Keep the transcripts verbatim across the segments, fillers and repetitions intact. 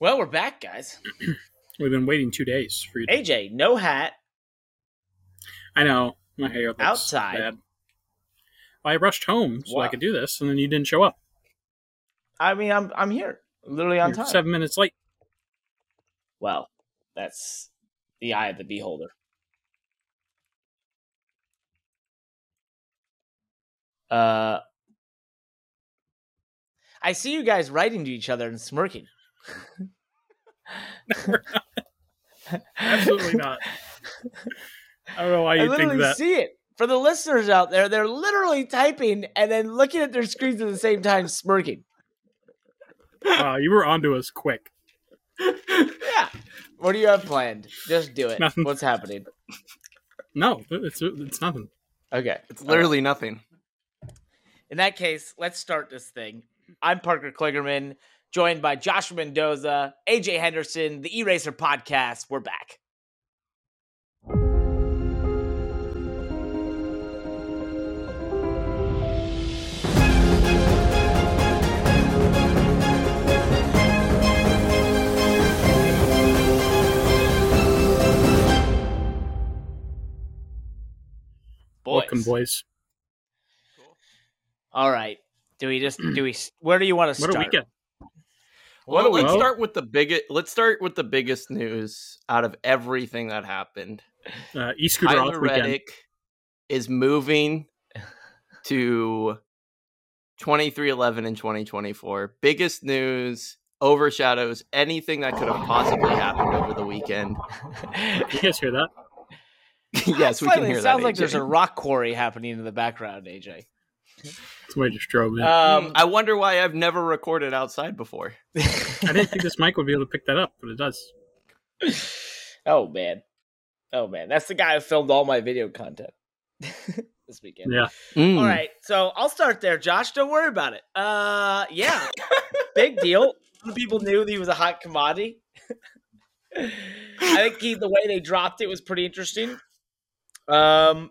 Well, we're back, guys. We've been waiting two days for you. To... A J, no hat. I know. My hair looks outside. bad. Well, I rushed home so wow. I could do this, and then you didn't show up. I mean, I'm I'm here, literally on You're time. Seven minutes late. Well, that's the eye of the beholder. Uh, I see you guys writing to each other and smirking. Absolutely not. I don't know why you I literally think that. see it. For the listeners out there, they're literally typing and then looking at their screens at the same time, smirking. Wow, you were onto us quick. Yeah. What do you have planned? Just do it. Nothing. What's happening? No, it's it's nothing. Okay. It's literally right. nothing. In that case, let's start this thing. I'm Parker Kligerman, joined by Joshua Mendoza, A J Henderson, the E-Racer Podcast. We're back. Boys. Welcome, boys. All right. Do we just do we? Where do you want to start? What a weekend! Well, let's well, start with the biggest. Let's start with the biggest news out of everything that happened. Uh, e-scooter off Tyler weekend Reddick is moving to twenty-three eleven in twenty twenty-four. Biggest news overshadows anything that could have possibly happened over the weekend. You guys hear that? Yes, we Funny, can hear it that. sounds like A J. there's a rock quarry happening in the background, A J. Somebody just drove in. Um, I wonder why I've never recorded outside before. I didn't think this mic would be able to pick that up, but it does. Oh man, oh man, that's the guy who filmed all my video content this weekend. Yeah. Mm. All right, so I'll start there, Josh. Don't worry about it. Uh, yeah, big deal. People knew that he was a hot commodity. I think he, the way they dropped it was pretty interesting. Um,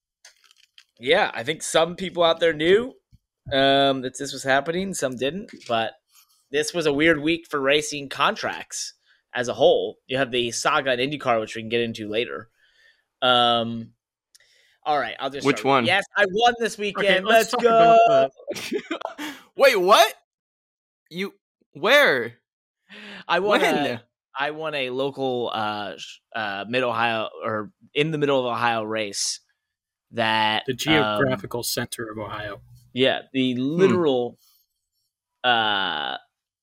yeah, I think some people out there knew um, that this was happening. Some didn't, but this was a weird week for racing contracts as a whole. You have the saga and IndyCar, which we can get into later. Um, all right, I'll just Which start. one? Yes, I won this weekend. Okay, let's let's talk go. about the- Wait, what? You where? I won. When? A, I won a local uh, uh, mid Ohio or in the middle of Ohio race. That the geographical um, center of Ohio. Yeah, the literal hmm. uh,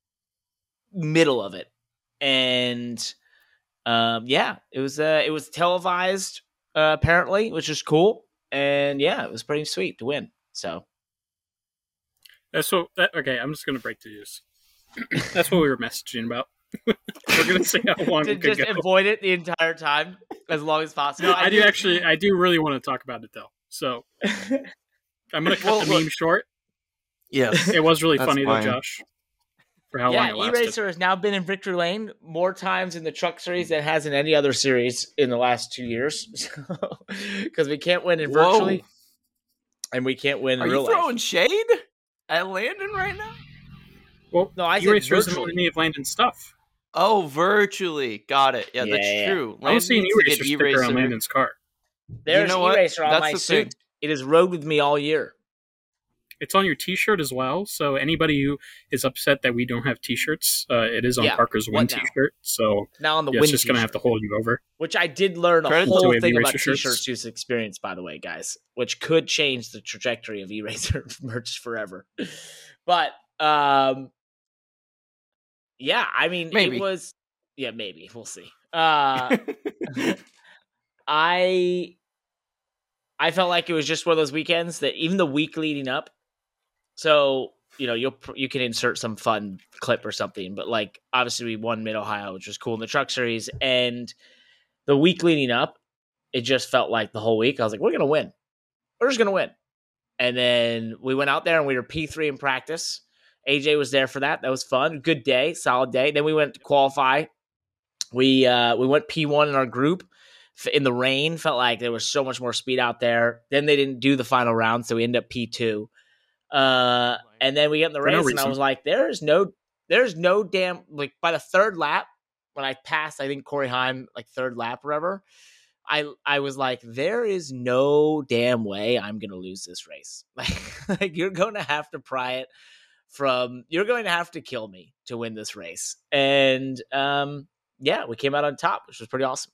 middle of it, and um, yeah, it was uh, it was televised uh, apparently, which is cool, and yeah, it was pretty sweet to win. So that's what. That, okay, I'm just gonna break the news. That's what we were messaging about. We're gonna see how long to we could just go. avoid it the entire time as long as possible. No, I, I do actually. I do really want to talk about it though. So I'm gonna cut well, the look, meme short. Yes, it was really That's funny fine. though, Josh. For how yeah, long it lasted. E-Racer has now been in victory lane more times in the truck series than it has in any other series in the last two years. Because we can't win in virtually, Whoa. and we can't win in Are real you throwing life. shade at Landon right now? Well, no, I E-Racer said isn't any of Landon's stuff. Oh, virtually. Got it. Yeah, yeah that's yeah. true. I don't see an E-Racer sticker on Landon's car. There's you know E-Racer on that's my the suit. thing. It has rode with me all year. It's on your T-shirt as well. So anybody who is upset that we don't have T-shirts, uh, it is on yeah. Parker's win T-shirt. So now on the yeah, win it's just t-shirt. gonna have to hold you over. Which I did learn a Credit whole to thing about E-Racer T-shirts shirts. use experience, by the way, guys, which could change the trajectory of E-Racer merch forever. But um, yeah, I mean, maybe. it was yeah, maybe we'll see. Uh, I I felt like it was just one of those weekends that even the week leading up. So, you know, you'll you can insert some fun clip or something, but like obviously we won Mid Ohio, which was cool in the truck series, and the week leading up, it just felt like the whole week I was like, we're gonna win, we're just gonna win, and then we went out there and we were P three in practice. A J was there for that. That was fun. Good day, solid day. Then we went to qualify. We uh, we went P one in our group in the rain. Felt like there was so much more speed out there. Then they didn't do the final round, so we ended up P two. Uh, and then we get in the For race, no and I reason. was like, "There is no, there's no damn like by the third lap when I passed, I think Corey Heim like third lap, or whatever. I I was like, there is no damn way I'm gonna lose this race. Like, like you're going to have to pry it from. You're going to have to kill me to win this race. And um, yeah, we came out on top, which was pretty awesome.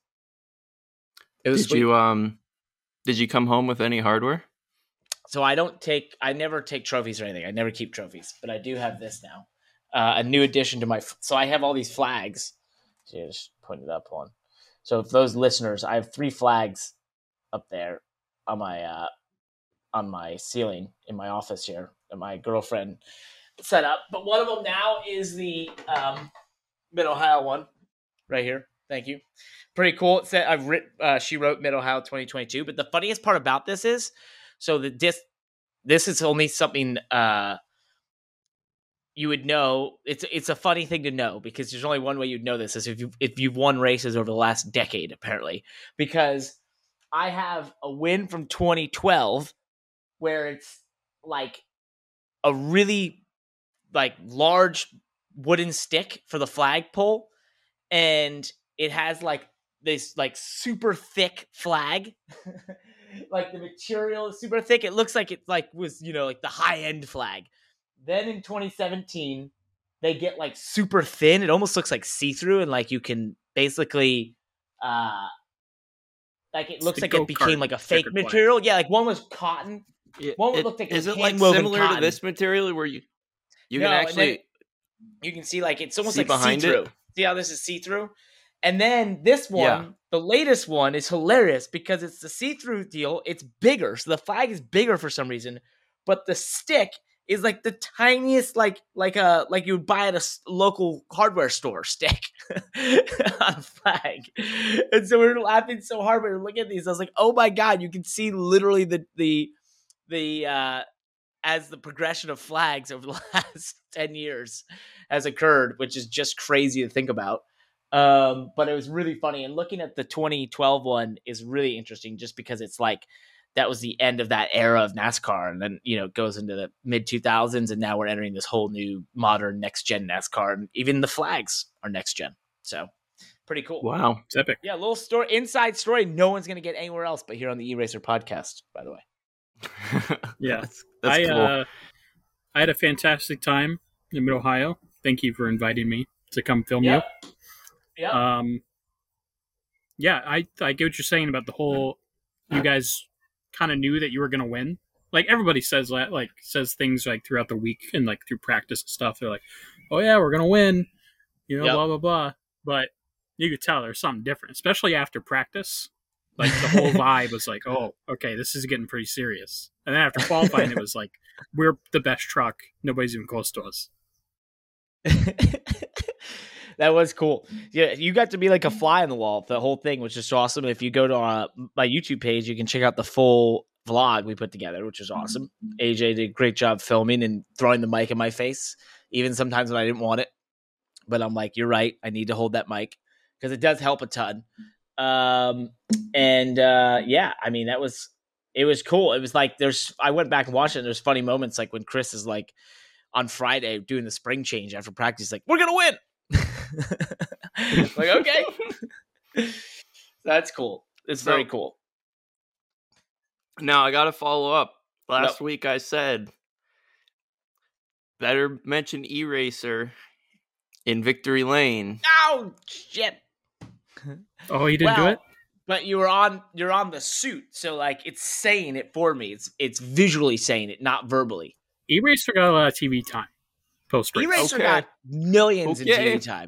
It was did sweet. you um, did you come home with any hardware? So I don't take. I never take trophies or anything. I never keep trophies, but I do have this now. Uh, a new addition to my. So I have all these flags. So yeah, just putting it up on. So for those listeners, I have three flags up there on my uh, on my ceiling in my office here that my girlfriend set up. But one of them now is the um, Mid Ohio one right here. Thank you. Pretty cool. It said I've written. Uh, she wrote Mid Ohio twenty twenty-two. But the funniest part about this is, so the this this is only something. Uh, you would know it's it's a funny thing to know because there's only one way you'd know this is if you if you've won races over the last decade, apparently. Because I have a win from twenty twelve where it's like a really like large wooden stick for the flagpole, and it has like this like super thick flag. Like the material is super thick. It looks like it like was, you know, like the high end flag. Then in twenty seventeen, they get like super thin. It almost looks like see-through, and like you can basically, uh, like it It's looks the like it go-kart became like a fake checkered flag. material. Yeah, like one was cotton. It, One it- looked like is a it like hand-woven similar cotton. to this material where you you No, can and then actually you can see like it's almost see like behind see-through. it? See how this is see-through? And then this one, Yeah. the latest one, is hilarious because it's the see-through deal. It's bigger, so the flag is bigger for some reason, but the stick is like the tiniest, like like a like you would buy at a s- local hardware store stick on a flag. And so we were laughing so hard. We were looking at these. I was like, "Oh my god!" You can see literally the the the uh, as the progression of flags over the last ten years has occurred, which is just crazy to think about. Um, but it was really funny. And looking at the twenty twelve one is really interesting just because it's like that was the end of that era of NASCAR. And then, you know, it goes into the mid two thousands. And now we're entering this whole new modern next gen NASCAR. And even the flags are next gen. So pretty cool. Wow. It's epic. Yeah, a little story, inside story. No one's going to get anywhere else but here on the E-Racer podcast, by the way. Yeah. that's, that's I cool. uh, I had a fantastic time in Mid Ohio. Thank you for inviting me to come film Yep. Yep. you. Um, yeah, I I get what you're saying about the whole. You guys kind of knew that you were going to win. Like everybody says that, like says things like throughout the week and like through practice and stuff. They're like, "Oh yeah, we're going to win," you know, Yep. blah blah blah. But you could tell there's something different, especially after practice. Like the whole vibe was like, "Oh, okay, this is getting pretty serious." And then after qualifying, it was like, "We're the best truck. Nobody's even close to us." That was cool. Yeah, you got to be like a fly on the wall. The whole thing was just awesome. If you go to uh, my YouTube page, you can check out the full vlog we put together, which is awesome. A J did a great job filming and throwing the mic in my face, even sometimes when I didn't want it. But I'm like, you're right. I need to hold that mic because it does help a ton. Um, and uh, yeah, I mean, that was it was cool. It was like there's. I went back and watched it. And there's funny moments like when Chris is like on Friday doing the spring change after practice, like we're gonna win. Like okay, that's cool. It's So- very cool. Now I got to follow up. Last No. week I said better mention E-Racer in Victory Lane. Oh shit! Oh, you didn't do Well, it? But you were on. You're on the suit, so like it's saying it for me. It's it's visually saying it, not verbally. E-Racer got a lot of T V time post race. E-Racer Okay. got millions in Okay. T V time.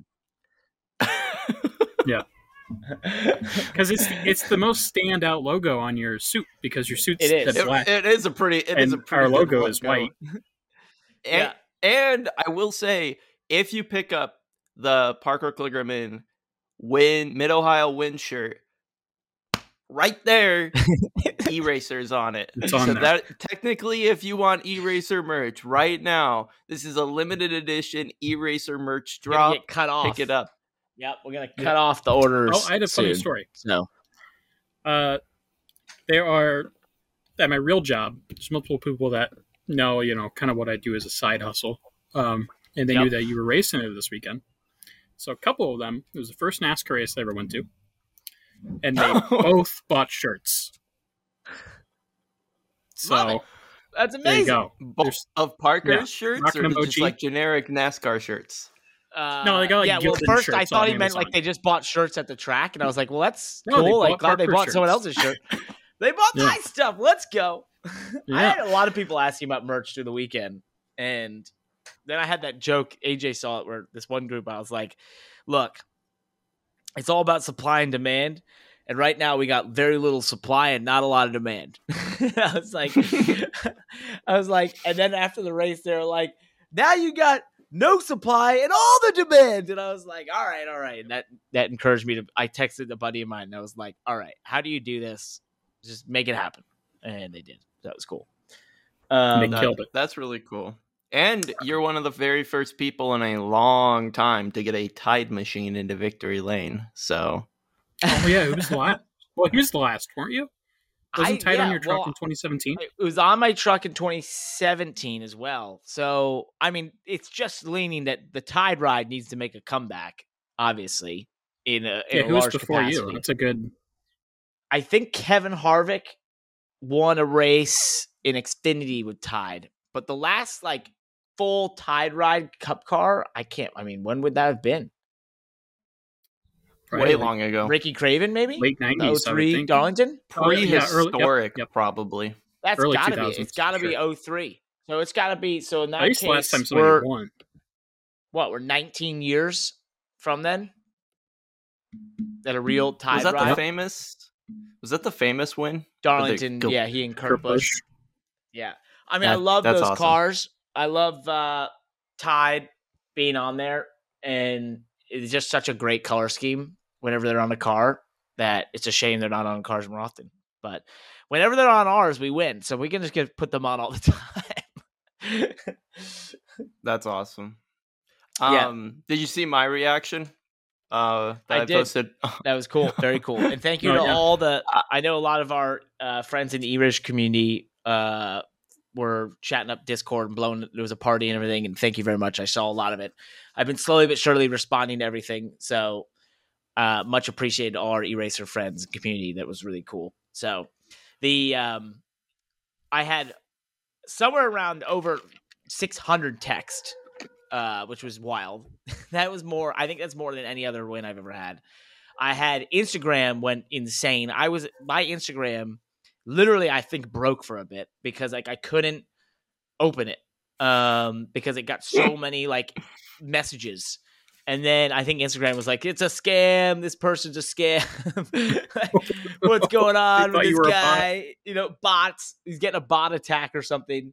Because it's it's the most standout logo on your suit because your suit's It is. the It, black. it is a pretty. It is And a pretty. our good logo is white. And, Yeah. and I will say, if you pick up the Parker Kligerman win Mid Ohio win shirt, right there, E-Racer's on it. It's on so there. that technically, if you want E-Racer merch right now, this is a limited edition E-Racer merch We're gonna drop. get cut off. Pick it up. Yep, we're gonna cut Yeah. off the orders. Oh, I had a funny soon. story. So Uh, there are at my real job. There's multiple people that know, you know, kind of what I do as a side hustle. Um, and they Yep. knew that you were racing it this weekend. So a couple of them, it was the first NASCAR race they ever went to, and they both bought shirts. So Love it. That's there you amazing. go. Both There's- of Parker's yeah, shirts Rock or and just emoji. like generic NASCAR shirts? Uh, No, they got, like, yeah. Well, Gildan first I shirts thought on he meant Amazon. like they just bought shirts at the track, and I was like, well, that's No, they cool. Like, bought glad they Parker bought someone shirts. else's shirt. They bought Yeah. my stuff. Let's go. I Yeah. had a lot of people asking about merch through the weekend, and then I had that joke. A J saw it where this one group, I was like, look, it's all about supply and demand. And right now we got very little supply and not a lot of demand. I was like, I was like, and then after the race, they were like, now you got no supply and all the demand. And I was like, all right, all right. And that, that encouraged me to, I texted a buddy of mine and I was like, all right, how do you do this? Just make it happen. And they did. That was cool. Um, They That- killed it. That's really cool. And you're one of the very first people in a long time to get a Tide machine into Victory Lane. So Oh yeah, who was the last? Well, he was the last, weren't you? Wasn't I- Tide on yeah, your truck well, in twenty seventeen? It was on my truck in twenty seventeen as well. So, I mean, it's just leaning that the Tide ride needs to make a comeback, obviously, in a, in Yeah, a who was large before capacity. you? That's a good. I think Kevin Harvick won a race in Xfinity with Tide. But the last, like, full Tide ride cup car, I can't, I mean, when would that have been? Probably way like long ago. Ricky Craven, maybe? late nineties, I would oh three think. Darlington? Oh, yeah, early- Prehistoric, yep, yep. probably. That's Early gotta be it. two thousands, It's gotta for be oh three. So it's gotta be, so in that At least the last case, time somebody we're, won. what, we're nineteen years from then? That a real Tide Was that ride? the famous? Was that the famous win? Darlington, Gil- yeah, he and Kurt, Kurt Busch. Busch. Yeah. I mean, I That- love that's those awesome. cars. I love uh, Tide being on there. And it's just such a great color scheme whenever they're on the car that it's a shame they're not on cars more often. But whenever they're on ours, we win. So we can just get put them on all the time. That's awesome. Yeah. Um, did you see my reaction? Uh, that I I, did. posted. That was cool. Very cool. And thank you Oh, to yeah. all the, I know a lot of our uh, friends in the E-Rish community uh, were chatting up Discord and blowing, there was a party and everything. And thank you very much. I saw a lot of it. I've been slowly but surely responding to everything. So uh, much appreciated to all our E-Racer friends and community. That was really cool. So the, um, I had somewhere around over six hundred text, uh, which was wild. That was more, I think that's more than any other win I've ever had. I had Instagram went insane. I was, my Instagram literally, I think, broke for a bit because like I couldn't open it um, because it got so many like messages. And then I think Instagram was like, it's a scam. This person's a scam. Like, what's going on thought with you this were a bot. guy? You know, bots. He's getting a bot attack or something.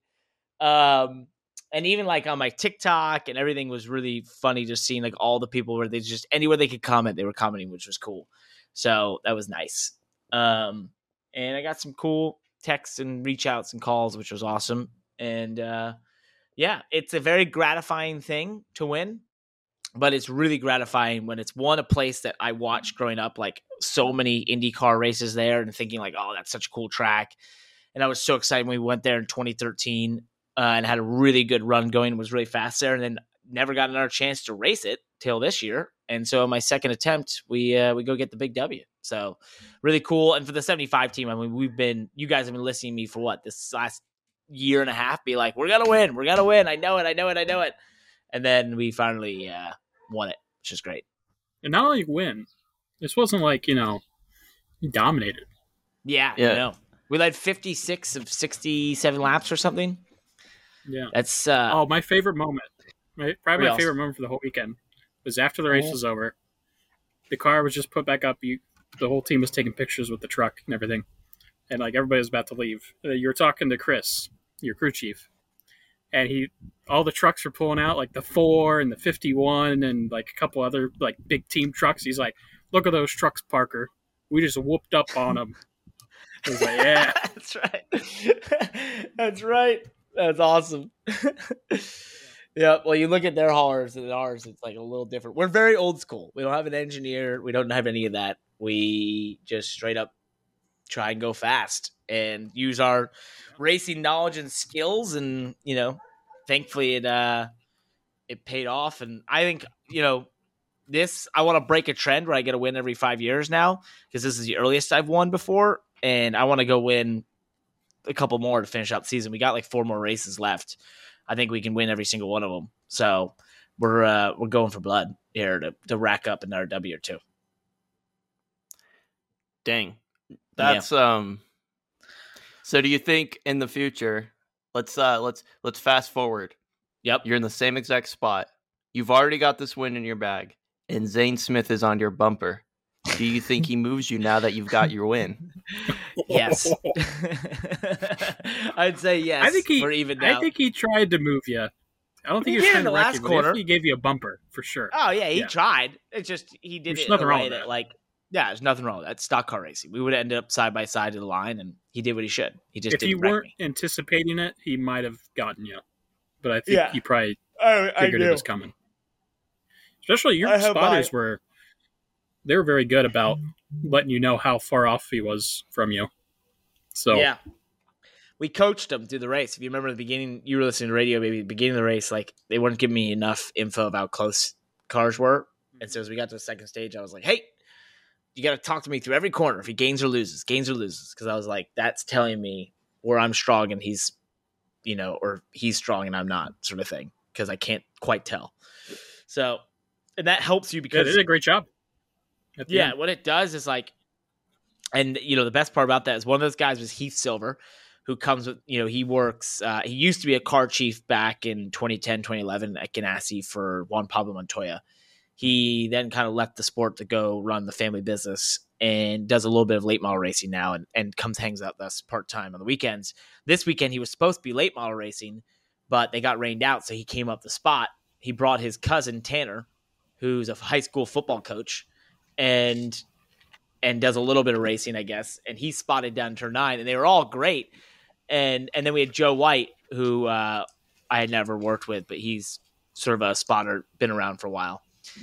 Um, and even like on my TikTok and everything was really funny just seeing like all the people where they just anywhere they could comment, they were commenting, which was cool. So that was nice. Um, and I got some cool texts and reach outs and calls, which was awesome. And uh, yeah, it's a very gratifying thing to win, but it's really gratifying when it's one, a place that I watched growing up, like so many IndyCar races there and thinking like, oh, that's such a cool track. And I was so excited when we went there in twenty thirteen uh, and had a really good run going, was really fast there, and then never got another chance to race it till this year. And so my second attempt, we uh, we go get the big W. So really cool. And for the seventy-five team, I mean, we've been, you guys have been listening to me for what, this last year and a half, be like, we're going to win. We're going to win. I know it. I know it. I know it. And then we finally uh, won it, which is great. And not only win, this wasn't like, you know, you dominated. Yeah. Yeah. I know. We led fifty-six of sixty-seven laps or something. Yeah. That's, uh, Oh, my favorite moment, my, probably my Real. favorite moment for the whole weekend was after the race Oh. was over. The car was just put back up. You, the whole team was taking pictures with the truck and everything, and like everybody was about to leave. Uh, you were talking to Chris, your crew chief, and he, all the trucks were pulling out, like the four and the fifty-one, and like a couple other like big team trucks. He's like, "Look at those trucks, Parker. We just whooped up on them." I was like, "Yeah." That's right. That's right. That's awesome. Yeah. Well, you look at their haulers and ours, it's like a little different. We're very old school. We don't have an engineer. We don't have any of that. We just straight up try and go fast and use our racing knowledge and skills. And, you know, thankfully it, uh, it paid off. And I think, you know, this, I want to break a trend where I get a win every five years now, because this is the earliest I've won before. And I want to go win a couple more to finish out the season. We got like four more races left. I think we can win every single one of them. So we're, uh, we're going for blood here to, to rack up another W or two. Dang. That's, yeah. um, so do you think in the future, let's, uh, let's, let's fast forward. Yep. You're in the same exact spot. You've already got this win in your bag, and Zane Smith is on your bumper. Do you think he moves you now that you've got your win? Yes. I'd say yes. I think he, we're even now. I think he tried to move you. I don't think he he was did in the last quarter. He gave you a bumper for sure. Oh yeah, he yeah. tried. It's just he did there's it nothing in a wrong way with that, that. like, yeah, there's nothing wrong with that. Stock car racing. We would have ended up side by side to the line, and he did what he should. He just if didn't you wreck weren't me. anticipating it, he might have gotten you. But I think Yeah. he probably I, I figured do. it was coming. Especially your I hope spotters I- were they were very good about letting you know how far off he was from you. So yeah, we coached him through the race. If you remember the beginning, you were listening to radio, maybe the beginning of the race, like they weren't giving me enough info about how close cars were. And so as we got to the second stage, I was like, hey, you got to talk to me through every corner. If he gains or loses, gains or loses. Cause I was like, that's telling me where I'm strong and he's, you know, or he's strong and I'm not, sort of thing. Cause I can't quite tell. So, and that helps you because yeah, they did a great job. yeah, end. what it does is like, and you know, the best part about that is one of those guys was Heath Silver, who comes with, you know, he works, uh, he used to be a car chief back in twenty ten, twenty eleven at Ganassi for Juan Pablo Montoya. He then kind of left the sport to go run the family business and does a little bit of late model racing now, and, and comes hangs out with us part-time on the weekends. This weekend, he was supposed to be late model racing, but they got rained out. So he came up the spot. He brought his cousin Tanner, who's a high school football coach, and and does a little bit of racing, I guess. And he spotted down turn nine, and they were all great. And and then we had Joe White, who uh, I had never worked with, but he's sort of a spotter, been around for a while.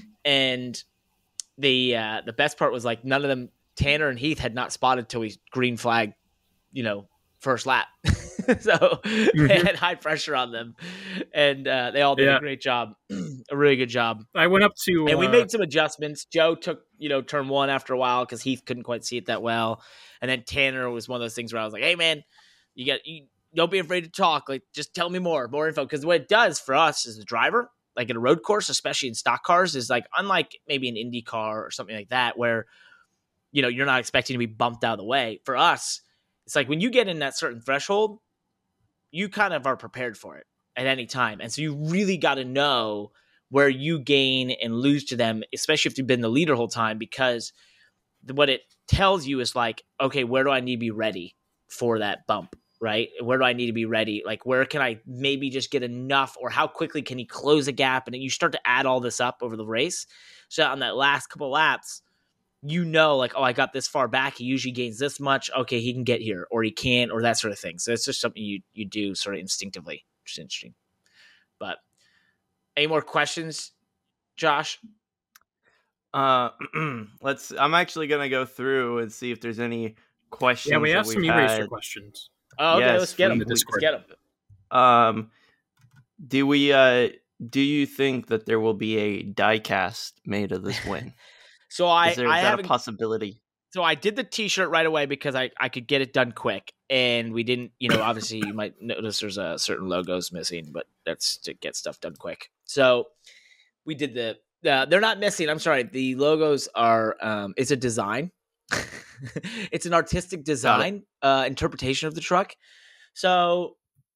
And the uh, the best part was like none of them, Tanner and Heath, had not spotted till we green flag, you know, first lap. So mm-hmm. they had high pressure on them, and uh, they all did yeah. a great job, a really good job. I went up to and uh, we made some adjustments. Joe took, you know, turn one after a while because Heath couldn't quite see it that well, and then Tanner was one of those things where I was like, "Hey, man, you got you don't be afraid to talk. Like, just tell me more, more info." Because what it does for us as a driver, like in a road course, especially in stock cars, is like unlike maybe an Indy car or something like that, where you know you're not expecting to be bumped out of the way. For us, it's like when you get in that certain threshold, you kind of are prepared for it at any time. And so you really got to know where you gain and lose to them, especially if you've been the leader the whole time, because what it tells you is like, okay, where do I need to be ready for that bump, right? Where do I need to be ready? Like, where can I maybe just get enough, or how quickly can he close a gap? And then you start to add all this up over the race. So on that last couple of laps, you know, like, oh, I got this far back. He usually gains this much. Okay, he can get here, or he can't, or that sort of thing. So it's just something you you do sort of instinctively, which is interesting. But any more questions, Josh? Uh, let's. I'm actually gonna go through and see if there's any questions. Yeah, we have that some we've eraser had. questions. Oh, okay, Yes, let's get we- them. the Let's Discord. get them. Um, do we? Uh, do you think that there will be a diecast made of this win? So I, is there, I is that a haven't. possibility? So I did the T-shirt right away because I, I could get it done quick, and we didn't. You know, obviously you might notice there's a certain logos missing, but that's to get stuff done quick. So we did the. Uh, they're not missing. I'm sorry. The logos are. Um, it's a design. It's an artistic design uh, interpretation of the truck. So,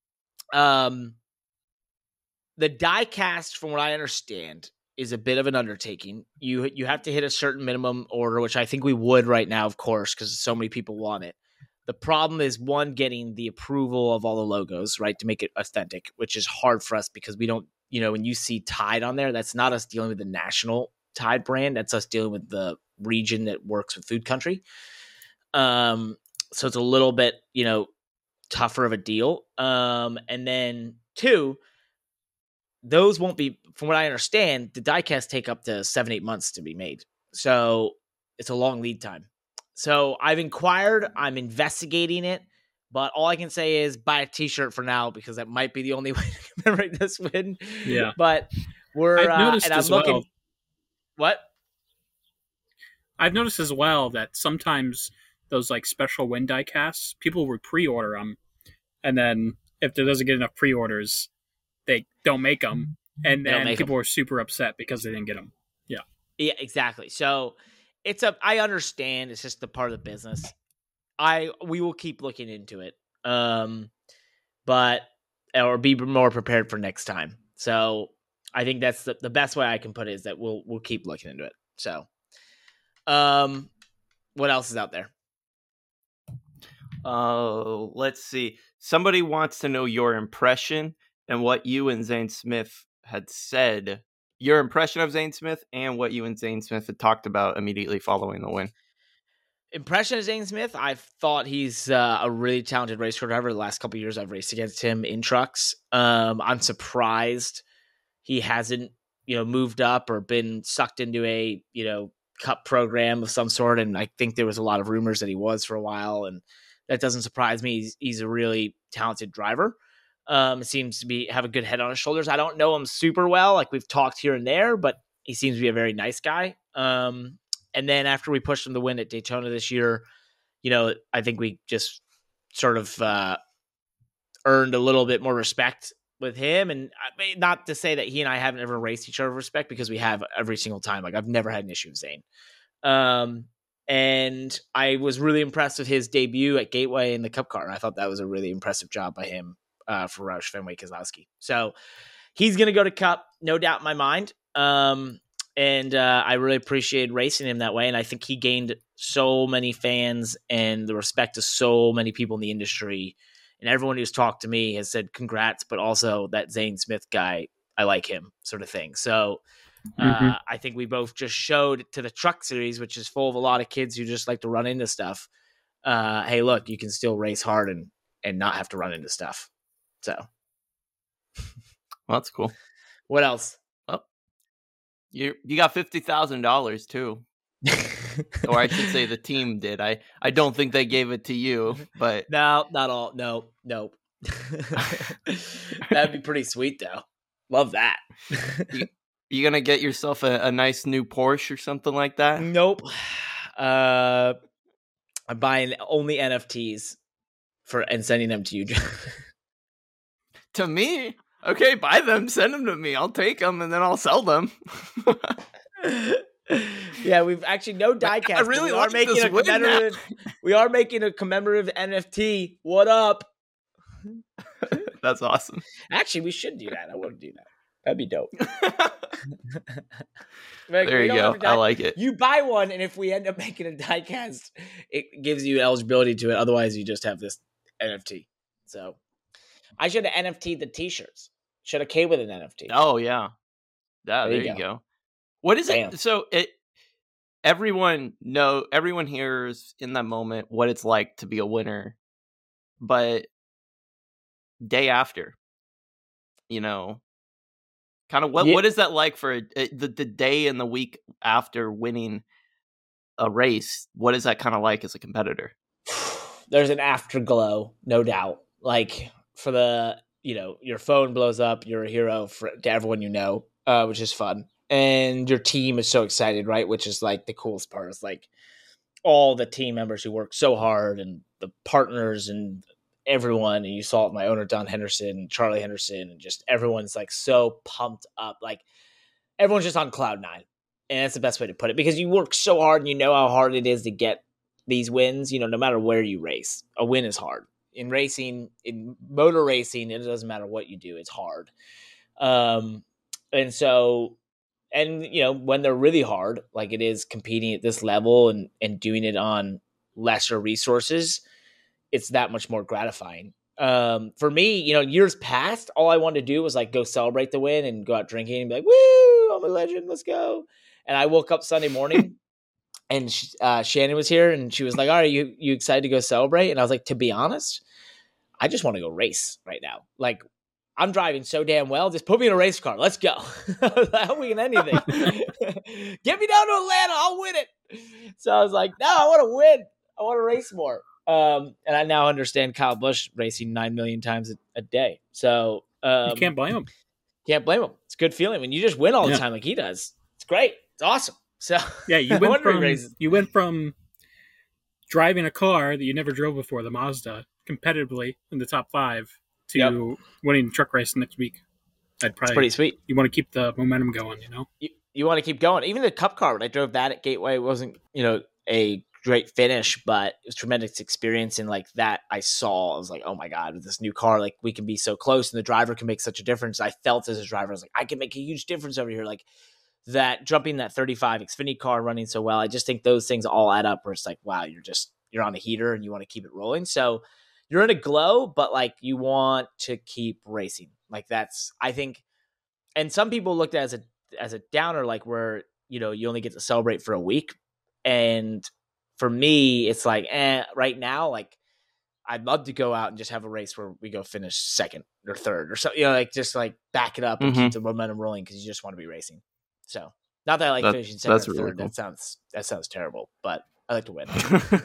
um, the die cast, from what I understand, is a bit of an undertaking. You you have to hit a certain minimum order, which I think we would right now, of course, because so many people want it. The problem is, one, getting the approval of all the logos, right, to make it authentic, which is hard for us because we don't, you know, when you see Tide on there, that's not us dealing with the national Tide brand. That's us dealing with the region that works with Food Country. Um, so it's a little bit, you know, tougher of a deal. Um, and then two, those won't be, from what I understand, the diecast take up to seven, eight months to be made. So it's a long lead time. So I've inquired, I'm investigating it, But all I can say is buy a T-shirt for now because that might be the only way to commemorate this win. Yeah. But we're I've uh, noticed and I'm as looking. well. What? I've noticed as well that sometimes those like special win die casts, people would pre-order them, and then if there doesn't get enough pre-orders, they don't make them, and then people 'em. are super upset because they didn't get them. Yeah. Yeah, exactly. So it's a. I understand. It's just the part of the business. I we will keep looking into it, um, but or be more prepared for next time. So I think that's the, the best way I can put it is that we'll we'll keep looking into it. So, um, what else is out there? Oh, uh, let's see. Somebody wants to know your impression and what you and Zane Smith had said. Your impression of Zane Smith and what you and Zane Smith had talked about immediately following the win. Impression of Zane Smith, I've thought he's uh, a really talented race car driver. The last couple of years I've raced against him in trucks. Um, I'm surprised he hasn't, you know, moved up or been sucked into a, you know, cup program of some sort. And I think there was a lot of rumors that he was for a while, and that doesn't surprise me. He's, he's a really talented driver. Um, seems to be have a good head on his shoulders. I don't know him super well. Like we've talked here and there, but he seems to be a very nice guy. Um, And then after we pushed him to win at Daytona this year, you know, I think we just sort of uh, earned a little bit more respect with him. And I mean, not to say that he and I haven't ever raced each other with respect, because we have every single time. Like I've never had an issue with Zane. Um, and I was really impressed with his debut at Gateway in the Cup car. I thought that was a really impressive job by him uh, for Roush Fenway Keselowski. So he's going to go to Cup, no doubt in my mind. Um, And uh, I really appreciated racing him that way. And I think he gained so many fans and the respect of so many people in the industry. And everyone who's talked to me has said congrats, but also that Zane Smith guy, I like him, sort of thing. So uh, mm-hmm. I think we both just showed to the truck series, which is full of a lot of kids who just like to run into stuff. Uh, hey, look, you can still race hard and, and not have to run into stuff. So. Well, that's cool. What else? You you got fifty thousand dollars too, or I should say the team did. I, I don't think they gave it to you, but no, not all. No, no. That'd be pretty sweet though. Love that. you, you gonna get yourself a, a nice new Porsche or something like that? Nope. Uh, I'm buying only N F Ts for and sending them to you. To me. Okay, buy them, send them to me. I'll take them, and then I'll sell them. Yeah, we've actually no diecast. I really we like are making this a commemorative. We are making a commemorative N F T. What up? That's awesome. Actually, we should do that. I want to do that. That'd be dope. Like, there you go. I like it. You buy one, and if we end up making a diecast, it gives you eligibility to it. Otherwise, you just have this N F T. So I should have N F T'd the t-shirts. Should have came with an N F T. Oh yeah, yeah. There, there you go. go. What is Damn. it? So it. Everyone know. Everyone hears in that moment what it's like to be a winner, but day after, you know, kind of what yeah. what is that like for a, a, the the day and the week after winning a race? What is that kind of like as a competitor? There's an afterglow, no doubt. Like for the. You know, your phone blows up, you're a hero for, to everyone you know, uh, which is fun. And your team is so excited, right? Which is like the coolest part. It's like all the team members who work so hard and the partners and everyone. And you saw it, my owner, Don Henderson, Charlie Henderson, and just everyone's like so pumped up. Like everyone's just on cloud nine. And that's the best way to put it, because you work so hard and you know how hard it is to get these wins. You know, no matter where you race, a win is hard. In racing, in motor racing, it doesn't matter what you do. It's hard. Um, and so, and, you know, when they're really hard, like it is competing at this level and, and doing it on lesser resources, it's that much more gratifying. Um, for me, you know, years past, all I wanted to do was like go celebrate the win and go out drinking and be like, woo, I'm a legend, let's go. And I woke up Sunday morning and uh, Shannon was here and she was like, all right, you, you excited to go celebrate? And I was like, to be honest, I just want to go race right now. Like I'm driving so damn well. Just put me in a race car. Let's go. I'll win anything. Get me down to Atlanta. I'll win it. So I was like, no, I want to win. I want to race more. Um, and I now understand Kyle Busch racing nine million times a, a day. So um, You can't blame him. Can't blame him. It's a good feeling when you just win all the Yeah. time like he does. It's great. It's awesome. So Yeah, you no went wonder he from races. you went from driving a car that you never drove before, the Mazda, competitively in the top five, to Yep. winning the truck race next week. I'd It's probably pretty sweet. you want to keep the momentum going, you know. You, you want to keep going. Even the Cup car, when I drove that at Gateway, it wasn't, you know, a great finish, but it was tremendous experience. And like that, I saw, I was like, oh my God, with this new car, like we can be so close and the driver can make such a difference. I felt as a driver, I was like, I can make a huge difference over here. Like that jumping that thirty-five Xfinity car running so well. I just think those things all add up where it's like, wow, you're just, you're on a heater and you want to keep it rolling. So you're in a glow, but like you want to keep racing. Like that's, I think, and some people looked at it as a, as a downer, like where, you know, you only get to celebrate for a week. And for me, it's like, eh, right now, like I'd love to go out and just have a race where we go finish second or third or something, you know, like just like back it up and Mhm. keep the momentum rolling because you just want to be racing. So not that I like That- finishing second that's or really third. cool. That sounds that sounds terrible, but I like to win.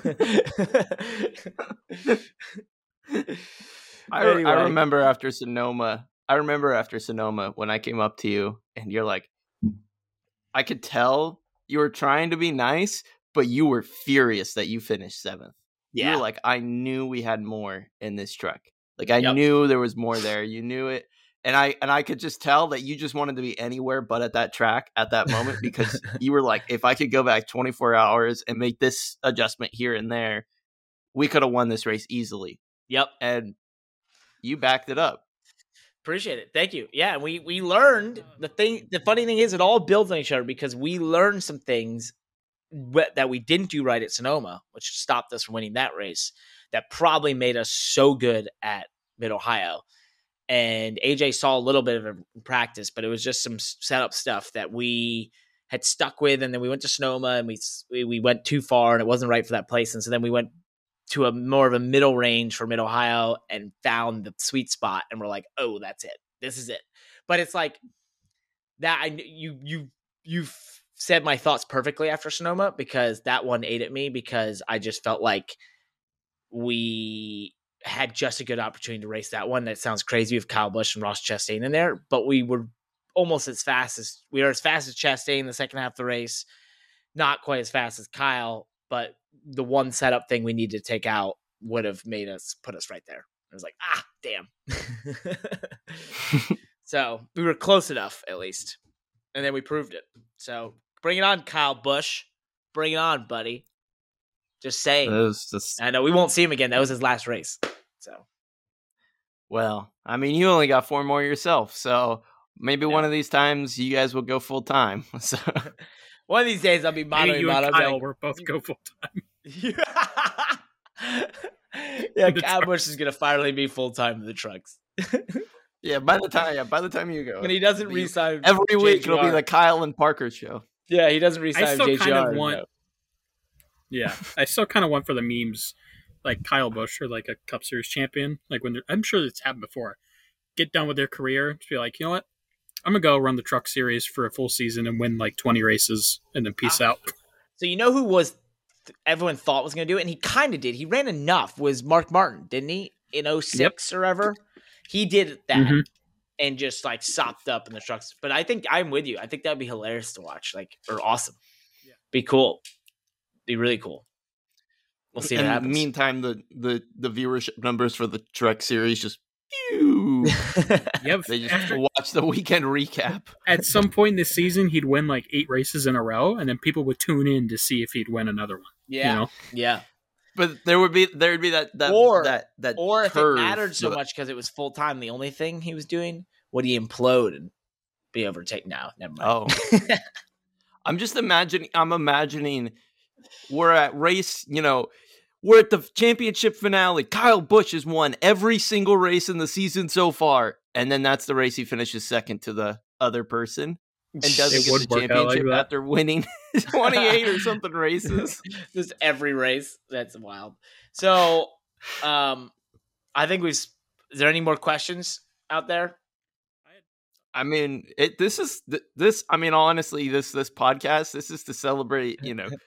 I, Anyway. I remember after Sonoma, I remember after Sonoma when I came up to you and you're like, I could tell you were trying to be nice, but you were furious that you finished seventh. You Yeah. were like, I knew we had more in this truck. Like I Yep. knew there was more there. You knew it. And I and I could just tell that you just wanted to be anywhere but at that track at that moment because you were like, if I could go back twenty-four hours and make this adjustment here and there, we could have won this race easily. Yep. And you backed it up. Appreciate it. Thank you. Yeah, we we learned the thing. The funny thing is, it all builds on each other because we learned some things wh- that we didn't do right at Sonoma, which stopped us from winning that race. That probably made us so good at Mid Ohio. And A J saw a little bit of it in practice, but it was just some s- setup stuff that we had stuck with. And then we went to Sonoma and we s- we we went too far and it wasn't right for that place. And so then we went to a more of a middle range for Mid Ohio and found the sweet spot. And we're like, oh, that's it. This is it. But it's like that. I kn- you you you've said my thoughts perfectly after Sonoma because that one ate at me because I just felt like we had just a good opportunity to race that one. That sounds crazy with Kyle Busch and Ross Chastain in there, but we were almost as fast as we were as fast as Chastain in the second half of the race. Not quite as fast as Kyle, but the one setup thing we needed to take out would have made us put us right there. I was like, ah, damn. So we were close enough at least. And then we proved it. So bring it on, Kyle Busch. Bring it on, buddy. Just saying. It was just, I know we won't see him again. That was his last race. So well, I mean, you only got four more yourself, so maybe Yeah. one of these times you guys will go full time. So one of these days I'll be Maybe monitoring. you and I'll be Kyle like, will both go full time. yeah, The Kyle Busch trucks. is gonna finally be full time in the trucks. yeah, by the time yeah, by the time you go, When he doesn't it'll be- resign every week it'll be J G R. the Kyle and Parker show. Yeah, he doesn't resign still J G R. kind of no. want- Yeah, I still kind of want for the memes, like Kyle Busch or like a Cup Series champion. Like when they're, I'm sure it's happened before. Get done with their career, just be like, you know what? I'm gonna go run the Truck Series for a full season and win like twenty races, and then peace Ah. out. So you know who was everyone thought was going to do it, and he kind of did. He ran enough. Was Mark Martin, didn't he? In oh six or ever, he did that Mhm. and just like sopped up in the trucks. But I think I'm with you. I think that'd be hilarious to watch, like or awesome. Yeah. Be cool. Be really cool. We'll see what In the happens. meantime, the, the the viewership numbers for the Truck Series just pew. Yep. They just After, watch the weekend recap. at some point this season, he'd win like eight races in a row, and then people would tune in to see if he'd win another one. yeah, You know? yeah. But there would be there would be that that Or- that that Or if it curve mattered so to- much because it was full time, the only thing he was doing, would he implode and be overtaken? No, never mind. Oh, I'm just imagining. I'm imagining we're at race. You know, we're at the championship finale. Kyle Busch has won every single race in the season so far, and then that's the race he finishes second to the other person and doesn't It get would the work out like championship that. after winning twenty-eight or something races. Just every race. That's wild. So, um, I think we've. Is there any more questions out there? I mean, it. This is th- this. I mean, honestly, this this podcast. This is to celebrate. You know,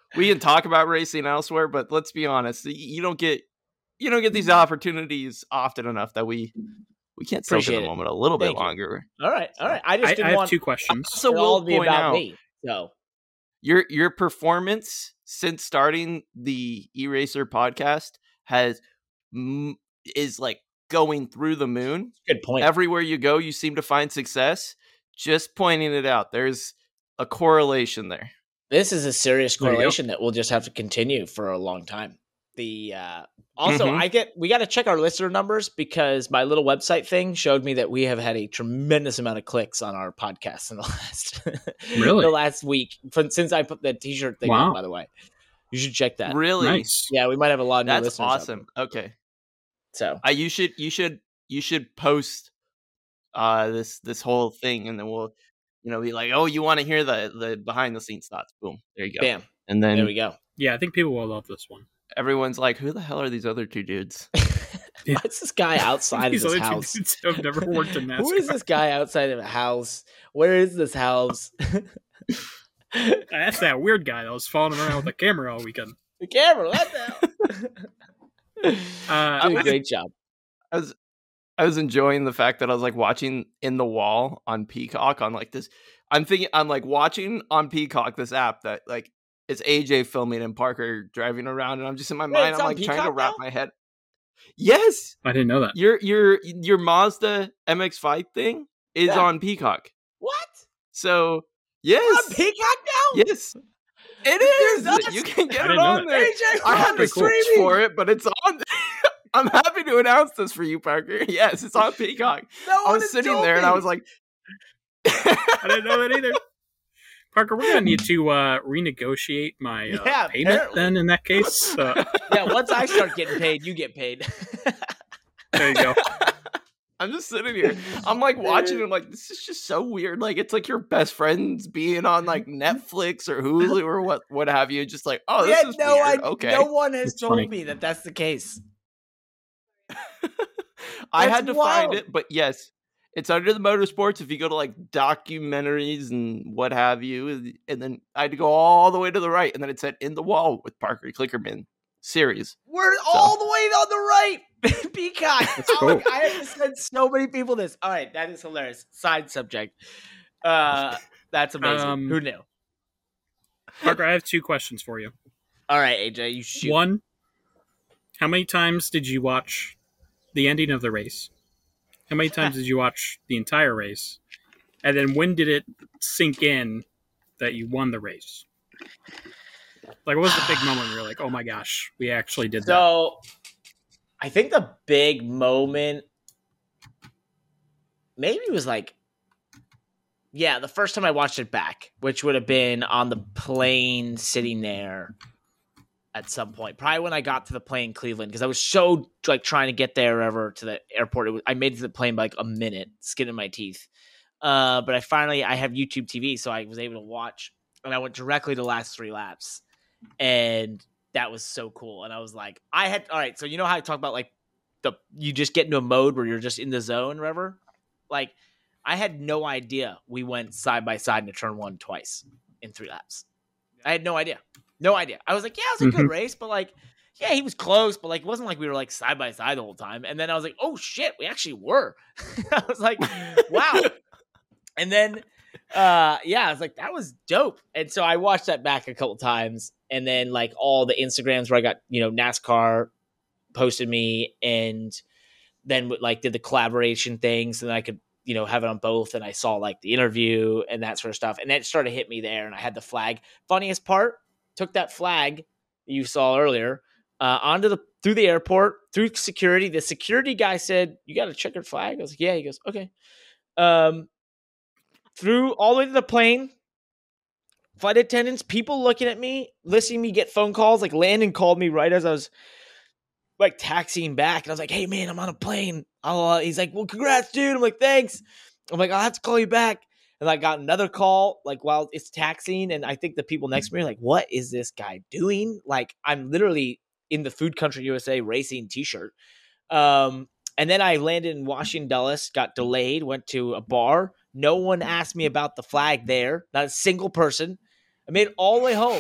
we can talk about racing elsewhere, but let's be honest, you don't get you don't get these opportunities often enough that we we can't soak in the moment a little Thank bit you. longer. All right, all right. I just I, didn't I have want two questions. So it all we'll to be point about out me. So your your performance since starting the Eraser podcast has mm, is like going through the moon. good point. Everywhere you go, you seem to find success. Just pointing it out. There's a correlation there. This is a serious There you go. correlation that we'll just have to continue for a long time. The uh, also, Mhm. I get we got to check our listener numbers because my little website thing showed me that we have had a tremendous amount of clicks on our podcast in the last Really? the last week from, since I put the T-shirt thing Wow. up. By the way, you should check that. Really? Nice. Yeah, we might have a lot of new That's listeners. out awesome. there. Okay. So I you should you should you should post uh this this whole thing, and then we'll you know be like, oh, you want to hear the the behind the scenes thoughts? Boom, there you go. bam, And there then we go. Yeah, I think people will love this one. everyone's like, who the hell are these other two dudes? Yeah. What's this guy outside of These his other two house? dudes who have never worked in NASCAR. Who is this guy outside of a house? Where is this house? That's that weird guy that was following around with a camera all weekend. The camera, what the hell? Uh, Doing a was- great job. I was I was enjoying the fact that I was like watching In the Wall on Peacock on like this. I'm thinking I'm like watching on Peacock this app that like it's A J filming and Parker driving around, and I'm just in my Wait, mind it's I'm on like trying to Peacock wrap now? my head. Yes, I didn't know that. your your your Mazda M X five thing is Yeah. on Peacock. What? So We're yes, on Peacock now? yes, it is. There's us. You can I get it didn't know on that. there. A J, I we're had on to the search streaming. for it, but it's on. I'm happy to announce this for you, Parker. Yes, it's on Peacock. No I one was has sitting told there and I me. was like, I didn't know that either. Parker, we're gonna need to uh, renegotiate my uh, Yeah, payment apparently. then. In that case, uh, Yeah, once I start getting paid, you get paid. there you go. I'm just sitting here. I'm like watching it. I'm like, this is just so weird. Like, it's like your best friends being on like Netflix or Hulu or what, what have you. Just like, oh, We this had is no weird. idea. Okay. No one has It's told funny. me that that's the case. I That's had to wild. find it, but yes, it's under the motorsports. If you go to like documentaries and what have you, and then I had to go all the way to the right, and then it said In the Wall with Parker Klickerman series. We're all the way on the right. Peacock. That's Oh my cool. God, I have to send so many people this. All right, that is hilarious. Side subject. Uh, that's amazing. Um, Who knew? Parker, I have two questions for you. All right, A J, you shoot. One, how many times did you watch the ending of the race? How many times did you watch the entire race? And then when did it sink in that you won the race? Like, what was the big moment where you're like, oh my gosh, we actually did that? So, I think the big moment maybe it was like, yeah, the first time I watched it back, which would have been on the plane sitting there at some point, probably when I got to the plane in Cleveland, because I was so like trying to get there ever to the airport. It was, I made it to the plane by like a minute, skin in my teeth. Uh, but I finally, I have YouTube T V, so I was able to watch, and I went directly to the last three laps, and that was so cool. And I was like, I had, all right, so you know how I talk about like the, you just get into a mode where you're just in the zone, Rever? Like, I had no idea we went side by side into turn one twice in three laps. I had no idea. No idea. I was like, yeah, it was a good Mhm. race, but like, yeah, he was close, but like, it wasn't like we were like side by side the whole time. And then I was like, oh shit, we actually were. I was like, wow. And then, uh, yeah, I was like, that was dope. And so I watched that back a couple times, and then like all the Instagrams where I got, you know, NASCAR posted me, and then like did the collaboration things, and I could, you know, have it on both. And I saw like the interview and that sort of stuff. And that started to hit me there. And I had the flag. Funniest part, took that flag you saw earlier, uh, onto the, through the airport, through security. The security guy said, you got a checkered flag? I was like, yeah. He goes, okay. Um, through all the way to the plane, flight attendants, people looking at me, listening to me get phone calls. Like Landon called me right as I was like taxiing back, and I was like, hey man, I'm on a plane. I'll, uh, he's like, well, congrats, dude. I'm like, thanks. I'm like, I'll have to call you back. And I got another call like while it's taxiing, and I think the people next to me are like, what is this guy doing? Like, I'm literally in the Food Country U S A Racing t-shirt. Um, and then I landed in Washington Dulles, got delayed, went to a bar. No one asked me about the flag there. Not a single person. I made it all the way home.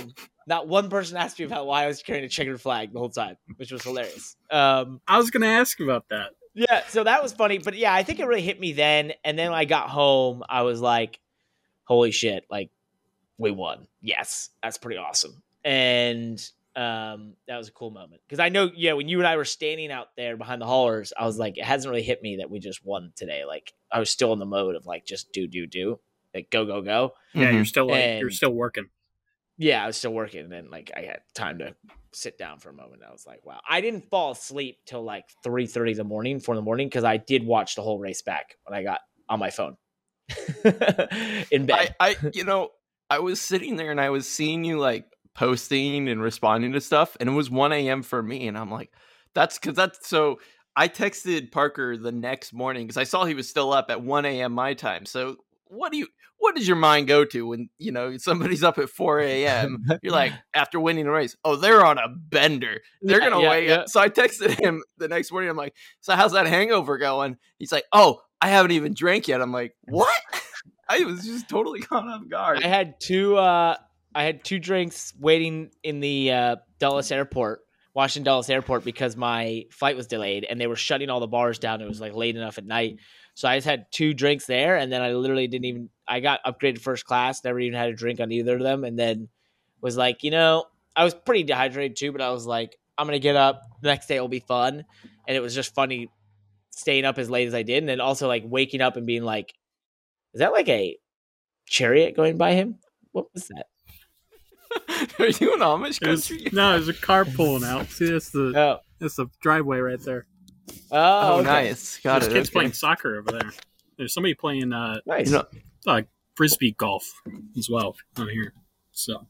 Not one person asked me about why I was carrying a checkered flag the whole time, which was hilarious. Um, I was going to ask about that. Yeah, so that was funny. But yeah, I think it really hit me then. And then when I got home, I was like, holy shit, like, we won. Yes, that's pretty awesome. And um, that was a cool moment. Because I know, yeah, when you and I were standing out there behind the haulers, I was like, it hasn't really hit me that we just won today. Like, I was still in the mode of like, just do, do, do. Like, go, go, go. Yeah, Mhm. you're still like, And- you're still working. Yeah, I was still working, and then like I had time to sit down for a moment. I was like, "Wow!" I didn't fall asleep till like three thirty in the morning, four in the morning, because I did watch the whole race back when I got on my phone in bed. I, I, you know, I was sitting there and I was seeing you like posting and responding to stuff, and it was one a.m. for me, and I'm like, that's because that's so. I texted Parker the next morning because I saw he was still up at one a.m. my time. So what do you? What does your mind go to when, you know, somebody's up at four a.m.? You're like, after winning a race, oh, they're on a bender. They're Yeah, going to yeah, wake yeah. up. So I texted him the next morning. I'm like, so how's that hangover going? He's like, oh, I haven't even drank yet. I'm like, what? I was just totally caught off guard. I had two. Uh, I had two drinks waiting in the uh, Dulles Airport, Washington Dulles Airport, because my flight was delayed and they were shutting all the bars down. It was like late enough at night, so I just had two drinks there, and then I literally didn't even. I got upgraded first class. Never even had a drink on either of them, and then was like, you know, I was pretty dehydrated too, but I was like, I'm gonna get up. The next day will be fun, and it was just funny staying up as late as I did, and then also like waking up and being like, is that like a chariot going by him? What was that? Are you in Amish It was- country? no, there's a car pulling out. See, that's the Oh, that's the driveway right there. oh, Oh, okay. nice. Got There's it. kids okay. playing soccer over there. There's somebody playing uh, Nice. You know, uh, frisbee golf as well on here. So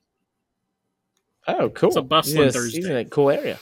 Oh, cool. It's a bustling Yes, Thursday. he's in a cool area.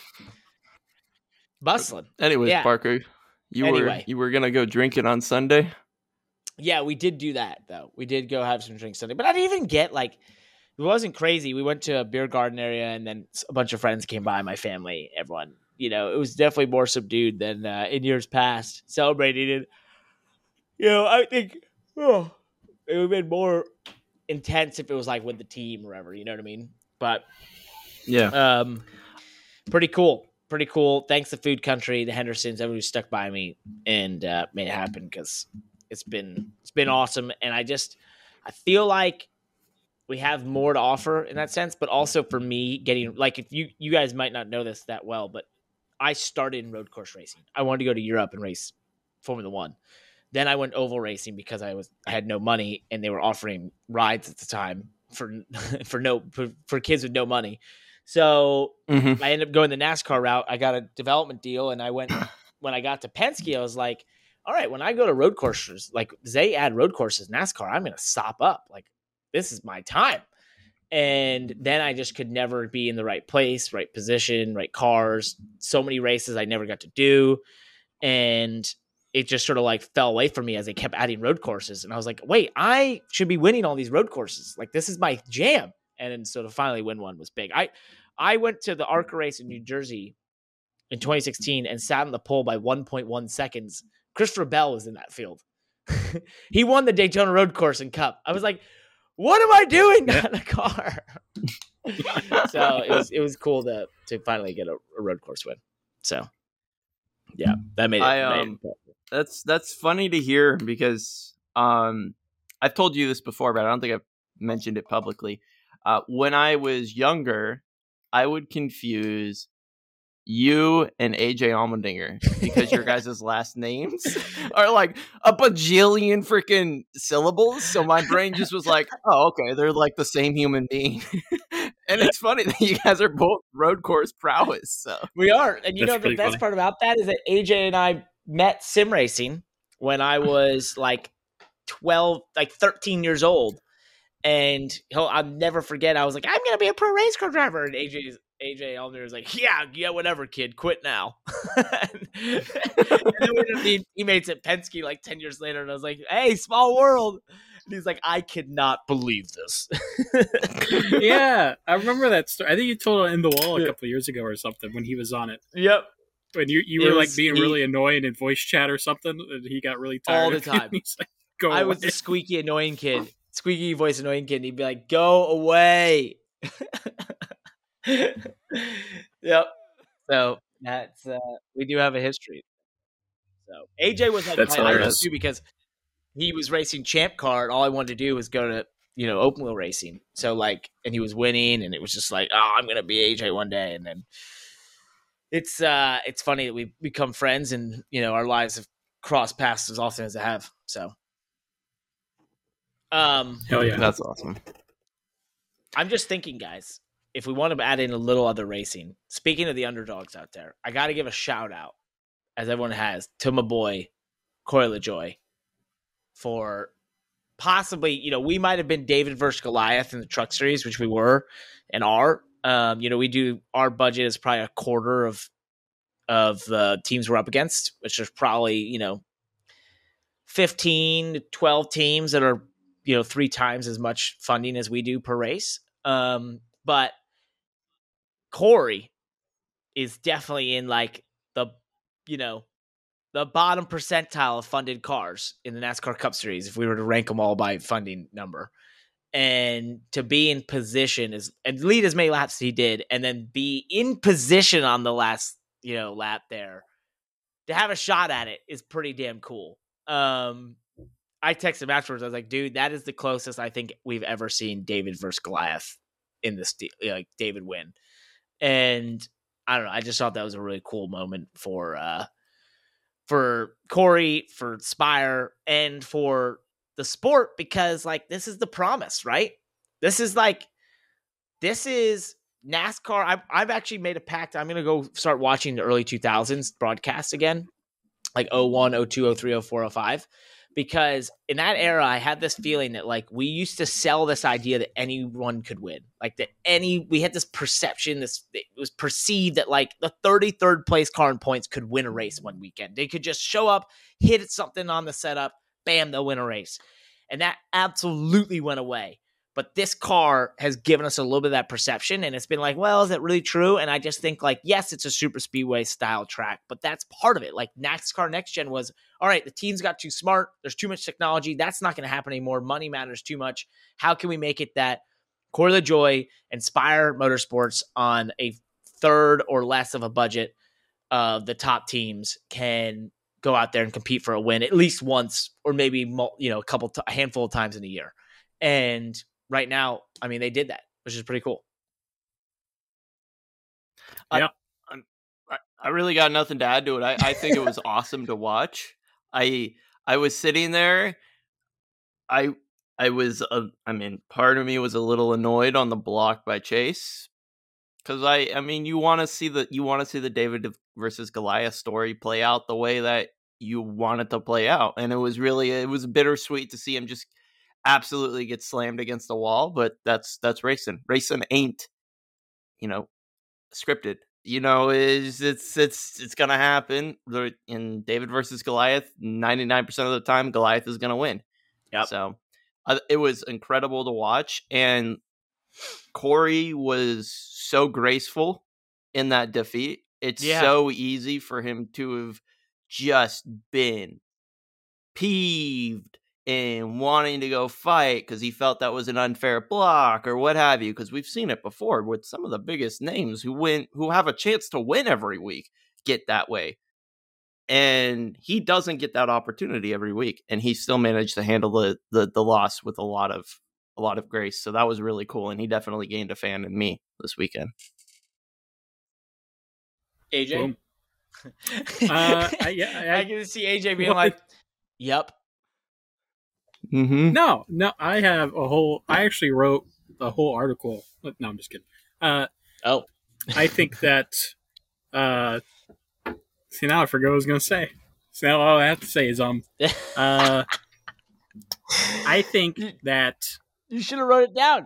Bustling. anyways, Yeah. Parker, you were Anyway. you were gonna go drinking on Sunday. Yeah, we did do that though. We did go have some drinks Sunday, but I didn't even get like it wasn't crazy. We went to a beer garden area, and then a bunch of friends came by. My family, everyone. You know, it was definitely more subdued than uh, in years past. Celebrating it. You know, I think oh, it would have been more intense if it was like with the team or whatever. You know what I mean? But Yeah. Um, pretty cool. Pretty cool. Thanks to Food Country, the Hendersons, everybody who stuck by me and uh, made it happen because it's been it's been awesome. And I just I feel like we have more to offer in that sense, but also for me getting like if you you guys might not know this that well, but I started in road course racing. I wanted to go to Europe and race Formula One. Then I went oval racing because I was I had no money and they were offering rides at the time for for no for, for kids with no money. So Mm-hmm. I ended up going the NASCAR route. I got a development deal, and I went when I got to Penske. I was like, "All right, when I go to road courses, like they add road courses, NASCAR, I'm going to sop up. Like this is my time." And then I just could never be in the right place, right position, right cars. So many races I never got to do, and it just sort of like fell away from me as they kept adding road courses. And I was like, "Wait, I should be winning all these road courses. Like this is my jam." And then so to finally win one was big. I I went to the ARCA race in New Jersey in twenty sixteen and sat on the pole by one point one seconds. Christopher Bell was in that field. He won the Daytona Road Course and Cup. I was like, what am I doing Yeah. on a car? So it was it was cool to to finally get a, a road course win. So yeah, that made it. I, made um, it- That's that's funny to hear because um, I've told you this before, but I don't think I've mentioned it publicly. Uh, when I was younger, I would confuse you and A J Allmendinger because your guys' last names are like a bajillion freaking syllables. So my brain just was like, oh, okay, they're like the same human being. And it's funny that you guys are both road course prowess. So We are. And you That's know, the pretty best funny. part about that is that A J and I met sim racing when I was like twelve, like thirteen years old. And he'll, I'll never forget. I was like, I'm going to be a pro race car driver. And A J's, A J Elmer was like, yeah, yeah, whatever, kid, quit now. And then we ended up being teammates at Penske like ten years later. And I was like, hey, small world. And he's like, I could not believe this. yeah, I remember that story. I think you told it in the wall a Yeah. couple of years ago or something when he was on it. Yep. When you, you It were like was- being he- really annoying in voice chat or something, and he got really tired All the of you, time. and He's like, "Go I away." was the squeaky, annoying kid. Squeaky voice, annoying kid. And he'd be like, go away. Yep. So that's uh, we do have a history. So A J was like That's my idol hilarious. too because he was racing Champ Car. And all I wanted to do was go to you know open wheel racing. So like, and he was winning, and it was just like, oh, I'm gonna be A J one day. And then it's uh, it's funny that we become friends, and you know our lives have crossed paths as often as they have. So, um, Hell yeah. That's awesome. I'm just thinking, guys, if we want to add in a little other racing, speaking of the underdogs out there, I got to give a shout out, as everyone has, to my boy, Corey LaJoy, for possibly, you know, we might have been David versus Goliath in the truck series, which we were and are. Um, you know, we do, our budget is probably a quarter of of the teams we're up against, which is probably, you know, fifteen to twelve teams that are, you know, three times as much funding as we do per race. Um, but Corey is definitely in like the, you know, the bottom percentile of funded cars in the NASCAR Cup Series if we were to rank them all by funding number. And to be in position is and lead as many laps as he did, and then be in position on the last, you know, lap there to have a shot at it is pretty damn cool. Um, I texted him afterwards. I was like, dude, that is the closest I think we've ever seen David versus Goliath in this, like David win. And I don't know. I just thought that was a really cool moment for, uh, for Corey, for Spire, and for the sport, because like this is the promise, right? This is like this is NASCAR. I've, I've actually made a pact. I'm gonna go start watching the early two thousands broadcasts again, like oh one, oh two, oh three, oh four, oh five, because in that era I had this feeling that like we used to sell this idea that anyone could win, like that any we had this perception, this it was perceived that like the thirty-third place car in points could win a race one weekend. They could just show up, hit something on the setup, bam, they'll win a race. And that absolutely went away. But this car has given us a little bit of that perception, and it's been like, well, is that really true? And I just think like, yes, it's a super speedway style track, but that's part of it. Like NASCAR Next Gen was, all right, the teams got too smart. There's too much technology. That's not going to happen anymore. Money matters too much. How can we make it that Corey LaJoy and Spire Motorsports on a third or less of a budget of the top teams can go out there and compete for a win at least once, or maybe, you know, a couple, t- a handful of times in a year. And right now, I mean, they did that, which is pretty cool. Yeah. I, I, I really got nothing to add to it. I, I think it was awesome to watch. I, I was sitting there. I, I was, uh, I mean, part of me was a little annoyed on the block by Chase. Cause I, I mean, you want to see the, you want to see the David versus Goliath story play out the way that you want it to play out. And it was really, it was bittersweet to see him just absolutely get slammed against the wall, but that's, that's racing. Racing ain't, you know, scripted, you know, is it's, it's, it's going to happen. In David versus Goliath, ninety-nine percent of the time, Goliath is going to win. Yep. So uh, it was incredible to watch. And Corey was so graceful in that defeat. It's Yeah. so easy for him to have just been peeved and wanting to go fight because he felt that was an unfair block or what have you. Because we've seen it before with some of the biggest names who win, who have a chance to win every week, get that way. And he doesn't get that opportunity every week, and he still managed to handle the the, the loss with a lot of a lot of grace. So that was really cool, and he definitely gained a fan in me this weekend. A J, Boom. uh, I, yeah, I, I get to see A J being what? like, "Yep." Mm-hmm. No, no, I have a whole. I actually wrote a whole article. No, I'm just kidding. Uh, oh, I think that. Uh, see, now I forgot what I was going to say. So now all I have to say is um. Uh, I think that. You should have wrote it down.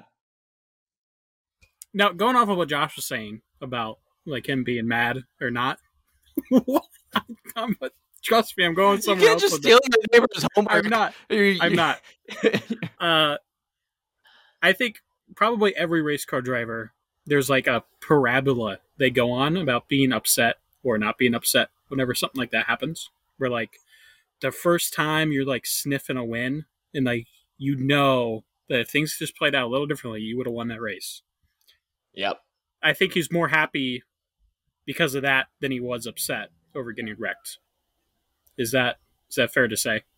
Now, going off of what Josh was saying about like him being mad or not. I'm, trust me, I'm going somewhere You can't else. just steal your neighbor's homework. I'm not. I'm not. Uh, I think probably every race car driver, there's like a parabola they go on about being upset or not being upset whenever something like that happens. Where like the first time you're like sniffing a win and like you know that if things just played out a little differently, you would have won that race. Yep. I think he's more happy because of that than he was upset over getting wrecked. Is that is that fair to say?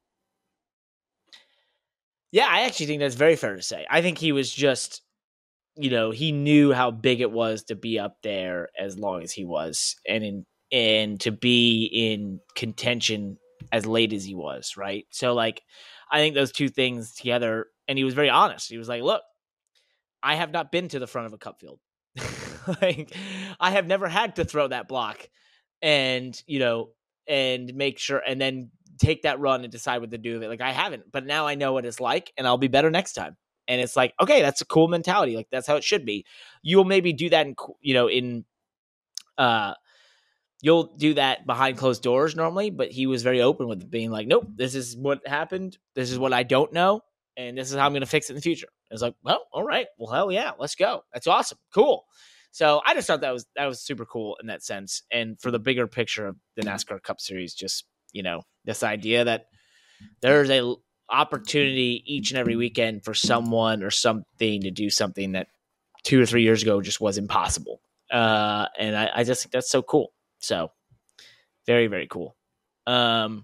Yeah, I actually think that's very fair to say. I think he was just, you know, he knew how big it was to be up there as long as he was, and in and to be in contention as late as he was, right? So, like, I think those two things together, and he was very honest. He was like, "Look, I have not been to the front of a cup field. Like, I have never had to throw that block, and you know, and make sure, and then take that run and decide what to do with it. Like, I haven't, but now I know what it's like, and I'll be better next time." And it's like, okay, that's a cool mentality. Like, that's how it should be. You'll maybe do that in, you know, in, uh, you'll do that behind closed doors normally, but he was very open with being like, nope, this is what happened. This is what I don't know. And this is how I'm going to fix it in the future. It's like, well, all right. Well, hell yeah, let's go. That's awesome. Cool. So I just thought that was, that was super cool in that sense. And for the bigger picture of the NASCAR Cup Series, just, you know, this idea that there's a opportunity each and every weekend for someone or something to do something that two or three years ago just was impossible. Uh, and I, I just think that's so cool. So very, very cool. Um,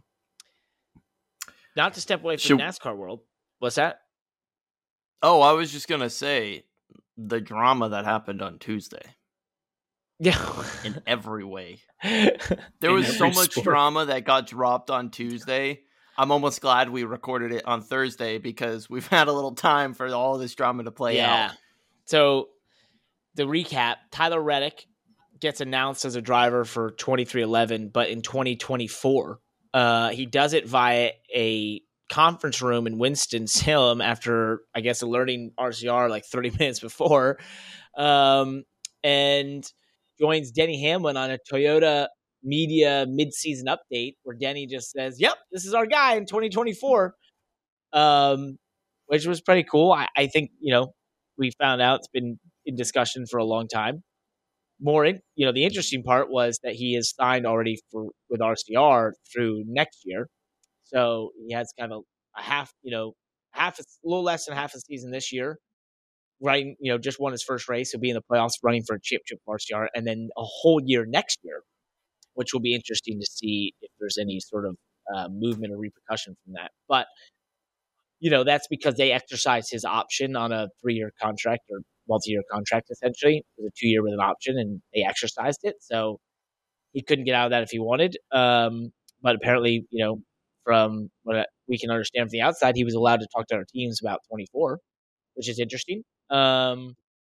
not to step away from Should- the NASCAR world. What's that? Oh, I was just gonna say the drama that happened on Tuesday Yeah. in every way. Yeah. There In was so every much sport. drama that got dropped on Tuesday. I'm almost glad we recorded it on Thursday because we've had a little time for all this drama to play out. So the recap, Tyler Reddick gets announced as a driver for twenty-three eleven, but in twenty twenty-four, uh, he does it via a conference room in Winston-Salem after, I guess, alerting R C R like thirty minutes before, um, and joins Denny Hamlin on a Toyota media mid-season update where Denny just says, yep, this is our guy in twenty twenty-four, um, which was pretty cool. I, I think, you know, we found out it's been in discussion for a long time. More, in, you know, the interesting part was that he is signed already for with R C R through next year. So he has kind of a half, you know, half a, a little less than half a season this year. Right, you know, just won his first race. He'll be in the playoffs running for a championship for R C R, and then a whole year next year, which will be interesting to see if there's any sort of uh, movement or repercussion from that. But, you know, that's because they exercised his option on a three-year contract or multi-year contract, essentially. It was a two-year with an option, and they exercised it. So he couldn't get out of that if he wanted. Um, but apparently, you know, from what we can understand from the outside, he was allowed to talk to our teams about twenty-four, which is interesting. Um,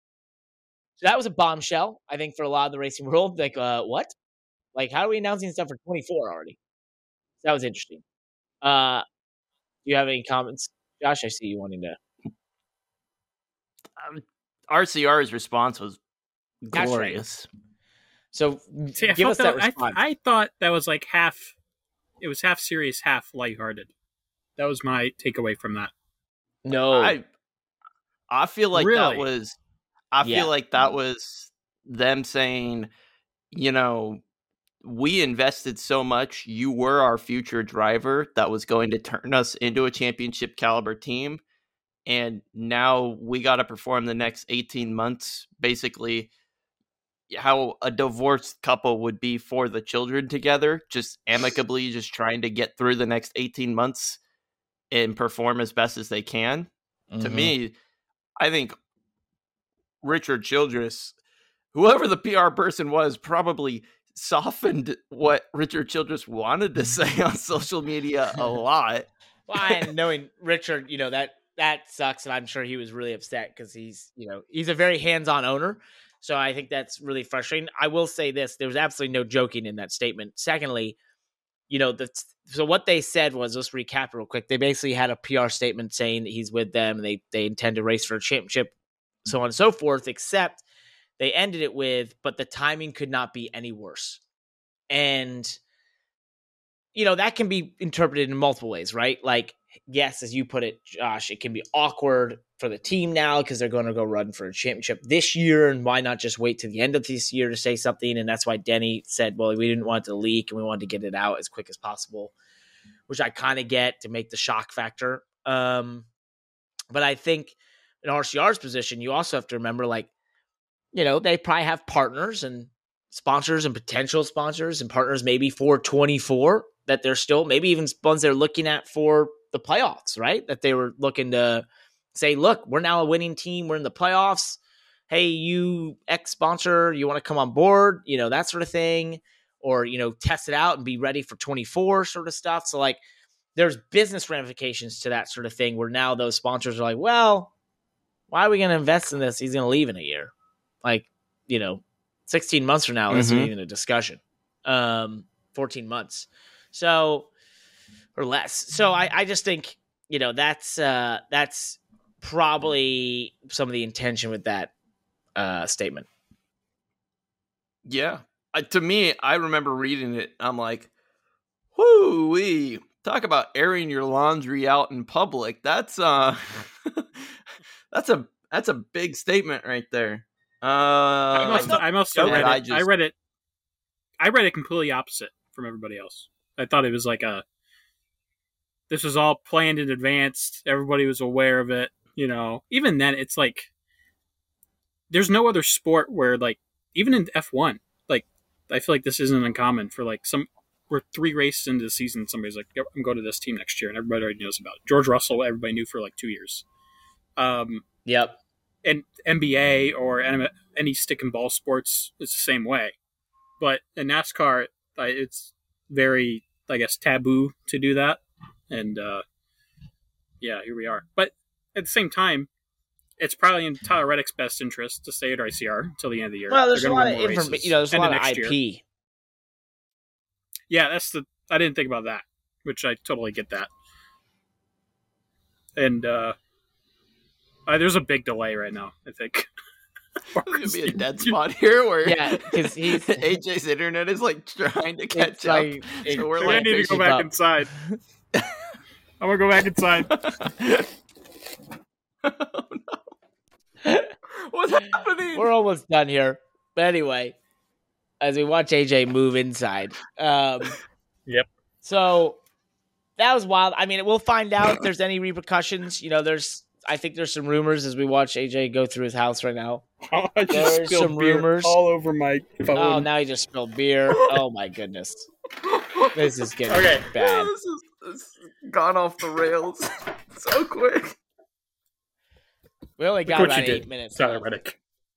so that was a bombshell, I think, for a lot of the racing world. Like, uh, what? Like, how are we announcing stuff for twenty-four already? So that was interesting. Uh, do you have any comments, Josh? I see you wanting to. Um, R C R's response was That's right. glorious. So See, I give felt us that that- I, response. I thought that was like half. It was half serious, half lighthearted. That was my takeaway from that. no, I I feel like Really? that was I Yeah. feel like that was them saying, you know, we invested so much. You were our future driver that was going to turn us into a championship caliber team. And now we got to perform the next eighteen months, basically how a divorced couple would be for the children together, just amicably, just trying to get through the next eighteen months and perform as best as they can. To Mhm. me, I think Richard Childress, whoever the P R person was, probably softened what Richard Childress wanted to say on social media a lot. Well, and knowing Richard, you know, that that sucks, and I'm sure he was really upset because he's, you know, he's a very hands-on owner. So I think that's really frustrating. I will say this: there was absolutely no joking in that statement. Secondly, you know, the, so what they said was, let's recap real quick. They basically had a P R statement saying that he's with them, and they they intend to race for a championship, so on and so forth. Except they ended it with, but the timing could not be any worse, and you know, that can be interpreted in multiple ways, right? Like, yes, as you put it, Josh, it can be awkward for the team now because they're going to go run for a championship this year, and why not just wait to the end of this year to say something? And that's why Denny said, well, we didn't want it to leak and we wanted to get it out as quick as possible, which I kind of get to make the shock factor. Um, but I think in R C R's position, you also have to remember, like, you know, they probably have partners and sponsors and potential sponsors and partners maybe for twenty-four that they're still, maybe even ones they're looking at for the playoffs, right? That they were looking to say, look, we're now a winning team. We're in the playoffs. Hey, you ex sponsor, you want to come on board, you know, that sort of thing, or, you know, test it out and be ready for twenty-four sort of stuff. So like there's business ramifications to that sort of thing where now those sponsors are like, well, why are we going to invest in this? He's going to leave in a year. Like, you know, sixteen months from now, mm-hmm. this isn't even a discussion. Um, fourteen months. So, or less. So I, I just think, you know, that's, uh, that's probably some of the intention with that uh, statement. Yeah. Uh, to me, I remember reading it. I'm like, whoo wee. Talk about airing your laundry out in public. That's uh that's a that's a big statement right there. Uh I must I must have read it. I, just, I read it I read it completely opposite from everybody else. I thought it was like a this was all planned in advance. Everybody was aware of it, you know. Even then it's like there's no other sport where like even in F one, like I feel like this isn't uncommon for like some we're three races into the season. Somebody's like, yep, I'm going to this team next year. And everybody already knows about it. George Russell, everybody knew for like two years. Um, yep. And N B A or any stick and ball sports, it's the same way. But in NASCAR, it's very, I guess, taboo to do that. And uh, yeah, here we are. But at the same time, it's probably in Tyler Reddick's best interest to stay at I C R until the end of the year. Well, there's a lot of information. You know, there's a lot of I P. Year. Yeah, that's the. I didn't think about that, which I totally get that. And uh, uh, there's a big delay right now, I think. There's gonna be a dead spot here where yeah, because he's A J's internet is like trying to catch it's up. Like, so we're like, I need to go back up. inside. I'm gonna go back inside. Oh no! What's happening? We're almost done here, but anyway. As we watch A J move inside. Um, yep. So that was wild. I mean, we'll find out if there's any repercussions. You know, there's, I think there's some rumors as we watch A J go through his house right now. Oh, I just there's spilled some beer rumors all over my phone. Oh, now he just spilled beer. Oh my goodness. This is getting okay. bad. This is, this is gone off the rails so quick. We only got about eight minutes. Tyler Reddick.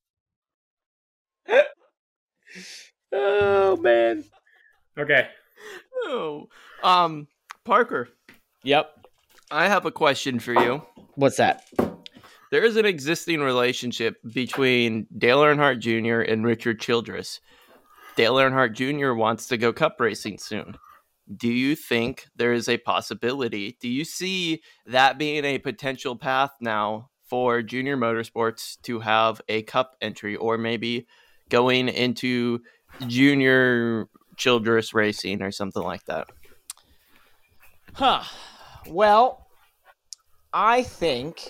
Oh man. Okay. Oh. Um, Parker. Yep. I have a question for you. What's that? There is an existing relationship between Dale Earnhardt Junior and Richard Childress. Dale Earnhardt Junior wants to go cup racing soon. Do you think there is a possibility? Do you see that being a potential path now for Junior Motorsports to have a cup entry, or maybe going into Junior Childress Racing or something like that? Huh. Well, I think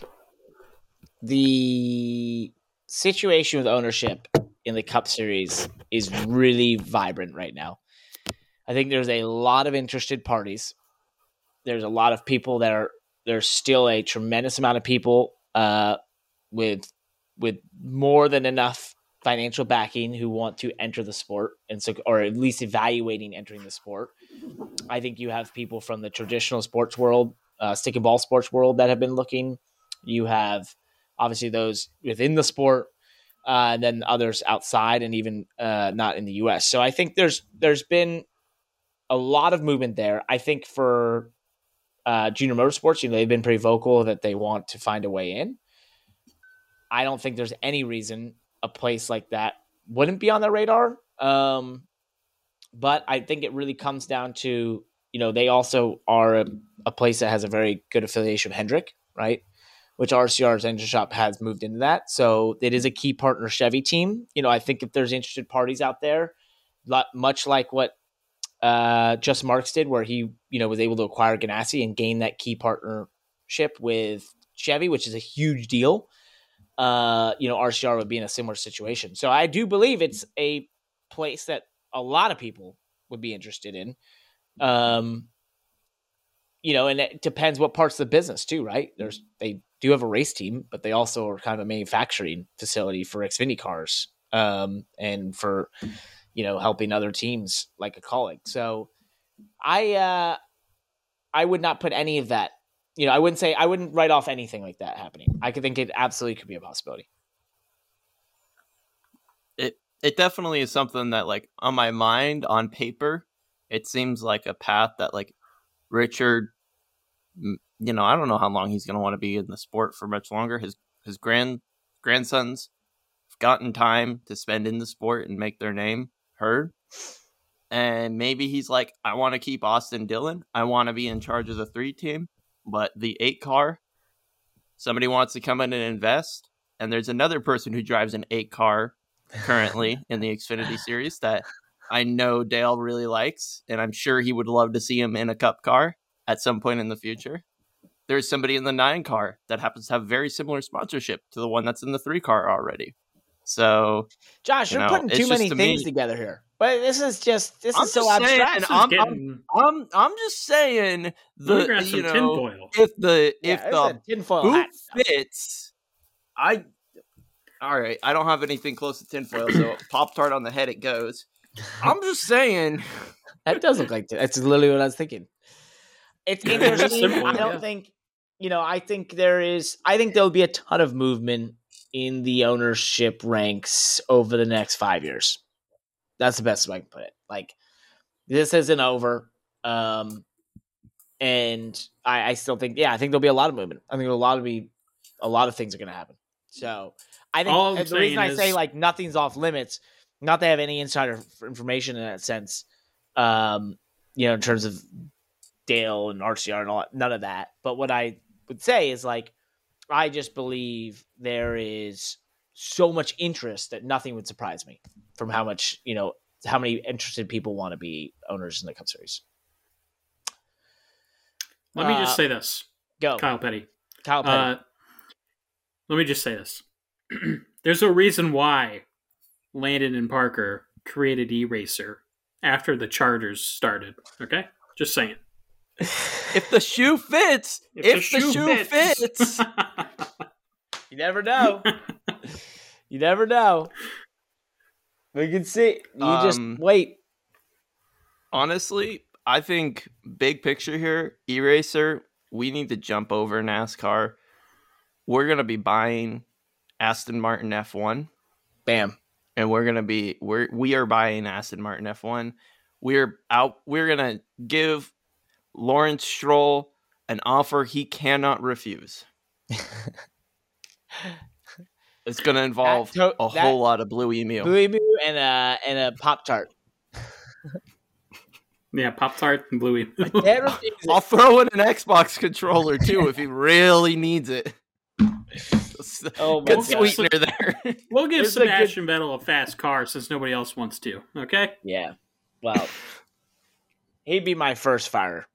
the situation with ownership in the Cup Series is really vibrant right now. I think there's a lot of interested parties. There's a lot of people that are, there's still a tremendous amount of people uh, with with more than enough financial backing who want to enter the sport, and so, or at least evaluating entering the sport. I think you have people from the traditional sports world, uh, stick and ball sports world, that have been looking. You have obviously those within the sport, uh, and then others outside, and even uh, not in the U S. So I think there's there's been a lot of movement there. I think for uh, Junior Motorsports, you know, they've been pretty vocal that they want to find a way in. I don't think there's any reason a place like that wouldn't be on their radar. Um, but I think it really comes down to, you know, they also are a, a place that has a very good affiliation with Hendrick, right? Which R C R's engine shop has moved into that. So it is a key partner Chevy team. You know, I think if there's interested parties out there, lot, much like what uh, Justin Marks did, where he, you know, was able to acquire Ganassi and gain that key partnership with Chevy, which is a huge deal. Uh, you know, R C R would be in a similar situation. So I do believe it's a place that a lot of people would be interested in. Um, you know, and it depends what parts of the business too, right? There's, they do have a race team, but they also are kind of a manufacturing facility for Xfinity cars um, and for, you know, helping other teams like a Kaulig. So I uh, I would not put any of that. You know, I wouldn't say I wouldn't write off anything like that happening. I could think it absolutely could be a possibility. It it definitely is something that, like, on my mind, on paper, it seems like a path that, like, Richard, you know, I don't know how long he's going to want to be in the sport for much longer. His his grand grandsons have gotten time to spend in the sport and make their name heard. And maybe he's like, I want to keep Austin Dillon. I want to be in charge of the three team, but the eight car, somebody wants to come in and invest. And there's another person who drives an eight car currently in the Xfinity series that I know Dale really likes, and I'm sure he would love to see him in a cup car at some point in the future. There's somebody in the nine car that happens to have very similar sponsorship to the one that's in the three car already. So, Josh, you you're know, putting it's too just many to things me- together here. But this is just this I'm is so just saying, abstract. and This is I'm, I'm, getting- I'm, I'm just saying Let me the grab you some know tinfoil. if the Yeah, if this is the a tinfoil boot hat. fits, I all right. I don't have anything close to tinfoil, so Pop Tart on the head it goes. I'm just saying. That does look like that's literally what I was thinking. It's It is interesting. simple, I don't yeah. think, you know, I think there is, I think there'll be a ton of movement in the ownership ranks over the next five years. That's the best way I can put it. Like, this isn't over. Um, and I, I still think, yeah, I think there'll be a lot of movement. I think a lot of be, a lot of things are going to happen. So I think All I'm and the reason saying I say is- like nothing's off limits, not to have any insider information in that sense. Um, you know, in terms of Dale and R C R and all that, none of that. But what I would say is like, I just believe there is so much interest that nothing would surprise me from how much, you know, how many interested people want to be owners in the Cup Series. Let me Uh, just say this, Go. Kyle Petty. Kyle Petty. Uh, let me just say this. There's a reason why Landon and Parker created E-Racer after the charters started. Okay? Just saying. If the shoe fits, if, the, shoe, fits, You never know. You never know. We can see. You just Um, wait. honestly, I think big picture here, E-Racer, we need to jump over NASCAR. We're gonna be buying Aston Martin F one, Bam. and we're gonna be we're we are buying Aston Martin F one. We're out. We're gonna give Lawrence Stroll an offer he cannot refuse. It's gonna involve That to- a that- whole lot of Blue Emu. Blue Emu and a and a Pop Tart. Yeah, Pop Tart and Bluey. I'll throw in an Xbox controller too if he really needs it. Oh my Good God. sweetener there. We'll give It's a good- Sebastian Vettel a fast car since nobody else wants to. Okay? Yeah. Well, he'd be my first fire.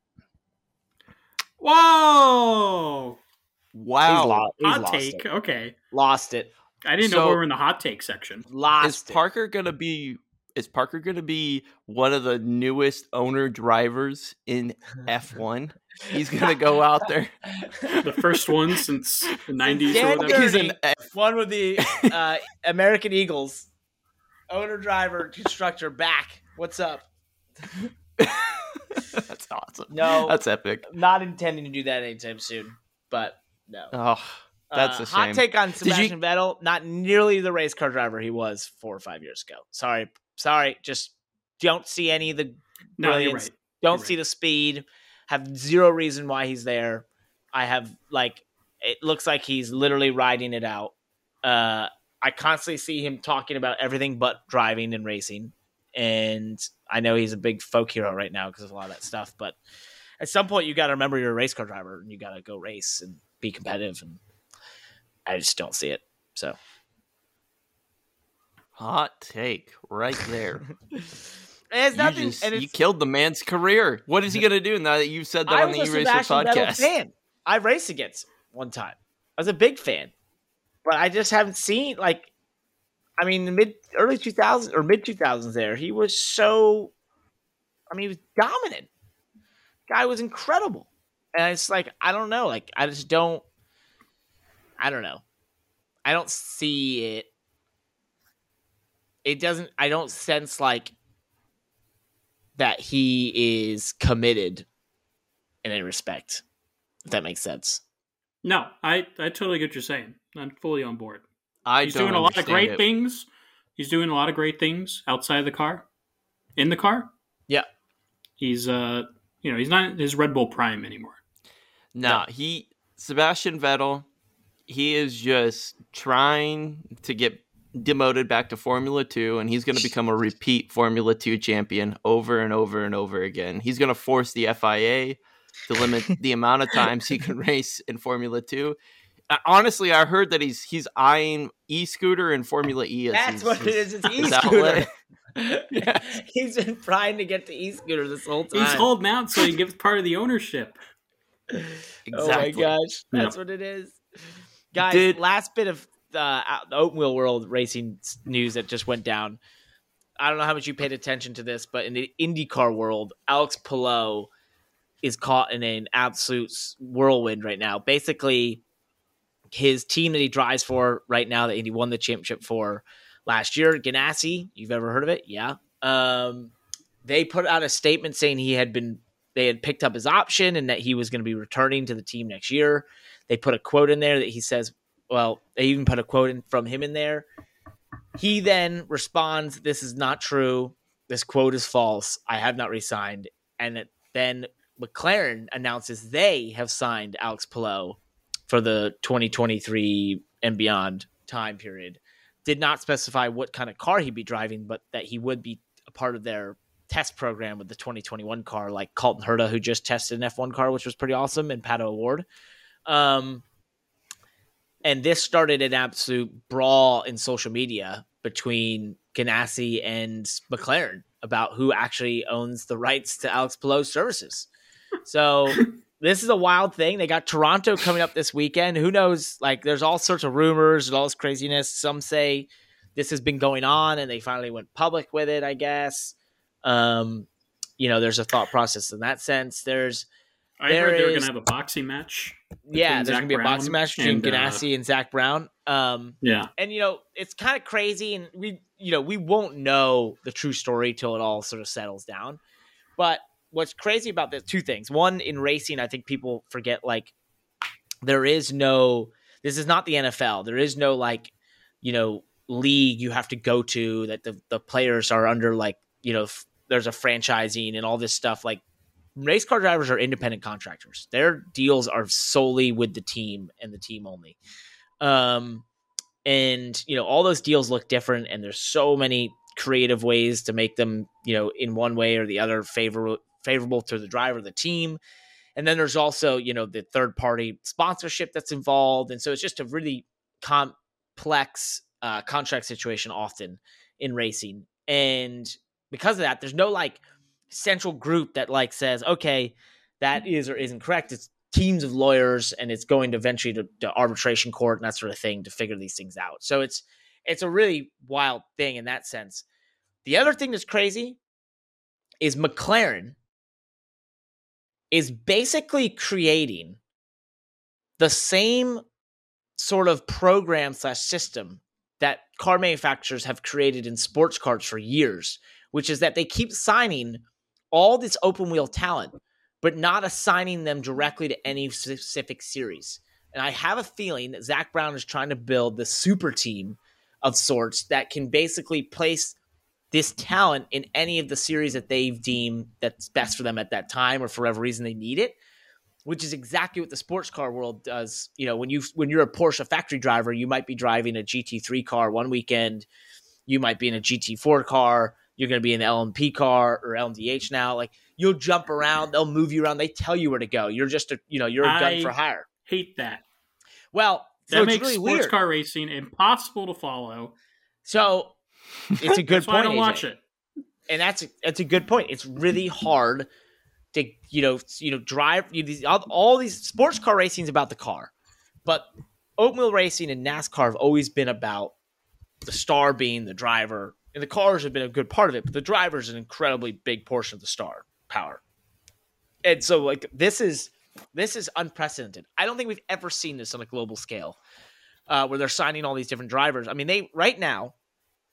Whoa! He's, Wow. lo- he's Hot lost take. it. Okay. Lost it. I didn't So- know we were in the hot take section. Lost Is it. Parker gonna be is Parker gonna be one of the newest owner drivers in F one? He's gonna go out there. The first one since the nineties or Jan whatever. He's Gurney. an F- One with the uh, American Eagles. Owner, driver, constructor, back. What's up? That's awesome. No. That's epic. Not intending to do that anytime soon, but no. Oh, that's Uh, a hot shame. take on you- Sebastian Vettel. Not nearly the race car driver he was four or five years ago. Sorry, sorry. Just don't see any of the No, you're brilliance. right. Don't You're see right. the speed. Have zero reason why he's there. I have like it looks like he's literally riding it out. Uh, I constantly see him talking about everything but driving and racing. And I know he's a big folk hero right now because of a lot of that stuff. But at some point, you got to remember you're a race car driver and you got to go race and be competitive. And I just don't see it. So Hot take right there. it's you nothing. just, and you it's, killed the man's career. What is he gonna do now that you've said that I on was the a E-Racer Sebastian Vettel podcast? fan. I raced against him one time. I was a big fan, but I just haven't seen like. I mean, the mid early two thousands or mid two thousands. There, he was so. I mean, he was dominant. Guy was incredible, and it's like I don't know. Like I just don't. I don't know. I don't see it it doesn't. I don't sense like that he is committed in any respect. If that makes sense. No, I I totally get what you're saying. I'm fully on board. I He's don't doing a lot of understand great it. things. He's doing a lot of great things outside of the car, in the car. Yeah. He's uh, you know, he's not his Red Bull Prime anymore. No, he Sebastian Vettel, he is just trying to get demoted back to Formula Two, and he's going to become a repeat Formula Two champion over and over and over again. He's going to force the F I A to limit the amount of times he can race in Formula Two. Uh, honestly, I heard that he's he's eyeing e-scooter and Formula E. As That's his, what it his, is. It's his e-scooter. outlet. Yes. He's been trying to get to e-scooter this whole time. He's holding out so he gives part of the ownership. Exactly. Oh my gosh, that's Yeah. what it is, guys. Did- last bit of uh, the Open Wheel World racing news that just went down. I don't know how much you paid attention to this, but in the IndyCar world, Alex Palou is caught in an absolute whirlwind right now. Basically, his team that he drives for right now, that he won the championship for last year, Ganassi, you've ever heard of it? Yeah. Um, they put out a statement saying he had been, they had picked up his option and that he was going to be returning to the team next year. They put a quote in there that he says, well, they even put a quote in from him in there. He then responds, this is not true. This quote is false. I have not resigned. And then McLaren announces they have signed Alex Palou for the twenty twenty-three and beyond time period. Did not specify what kind of car he'd be driving, but that he would be a part of their test program with the twenty twenty-one car, like Colton Herta, who just tested an F one car, which was pretty awesome, and Pato O'Ward. Um, and this started an absolute brawl in social media between Ganassi and McLaren about who actually owns the rights to Alex Palou's services. So this is a wild thing. They got Toronto coming up this weekend. Who knows? Like, there's all sorts of rumors and all this craziness. Some say this has been going on and they finally went public with it, I guess. Um, you know, there's a thought process in that sense. There's, I There heard they were is- going to have a boxing match. yeah, between there's Zach going to be a Brown boxing match between and, uh, Ganassi and Zach Brown. Um, Yeah. and, you know, it's kind of crazy, and we, you know, we won't know the true story till it all sort of settles down. But what's crazy about this, two things. One, in racing, I think people forget, like, there is no, this is not the N F L. There is no, like, you know, league you have to go to that the, the players are under, like, you know, f- there's a franchising and all this stuff. Like, race car drivers are independent contractors. Their deals are solely with the team and the team only. Um, and, you know, all those deals look different, and there's so many creative ways to make them, you know, in one way or the other favorable, favorable to the driver, the team. And then there's also, you know, the third party sponsorship that's involved. And so it's just a really complex uh, contract situation often in racing. And because of that, there's no like central group that like says, okay, that is or isn't correct. It's teams of lawyers, and it's going to eventually to, to arbitration court and that sort of thing to figure these things out. So it's, it's a really wild thing in that sense. The other thing that's crazy is McLaren is basically creating the same sort of program slash system that car manufacturers have created in sports cars for years, which is that they keep signing all this open wheel talent, but not assigning them directly to any specific series. And I have a feeling that Zach Brown is trying to build the super team of sorts that can basically place this talent in any of the series that they've deemed that's best for them at that time or for whatever reason they need it, which is exactly what the sports car world does. You know, when you when you're a Porsche factory driver, you might be driving a G T three car one weekend, you might be in a G T four car, you're going to be in an L M P car or L M D H now. Like, you'll jump around, they'll move you around, they tell you where to go. You're just a, you know, you're a gun I for hire. Hate that. Well, That so it's makes really sports weird. car racing impossible to follow. So it's a good That's why I point. don't A J. watch it. And that's a, that's a good point. It's really hard to, you know, you know, drive you, these, all, all these sports car racing is about the car, but open wheel racing and NASCAR have always been about the star being the driver, and the cars have been a good part of it, but the driver is an incredibly big portion of the star power. And so, like, this is this is unprecedented. I don't think we've ever seen this on a global scale, uh, where they're signing all these different drivers. I mean, they right now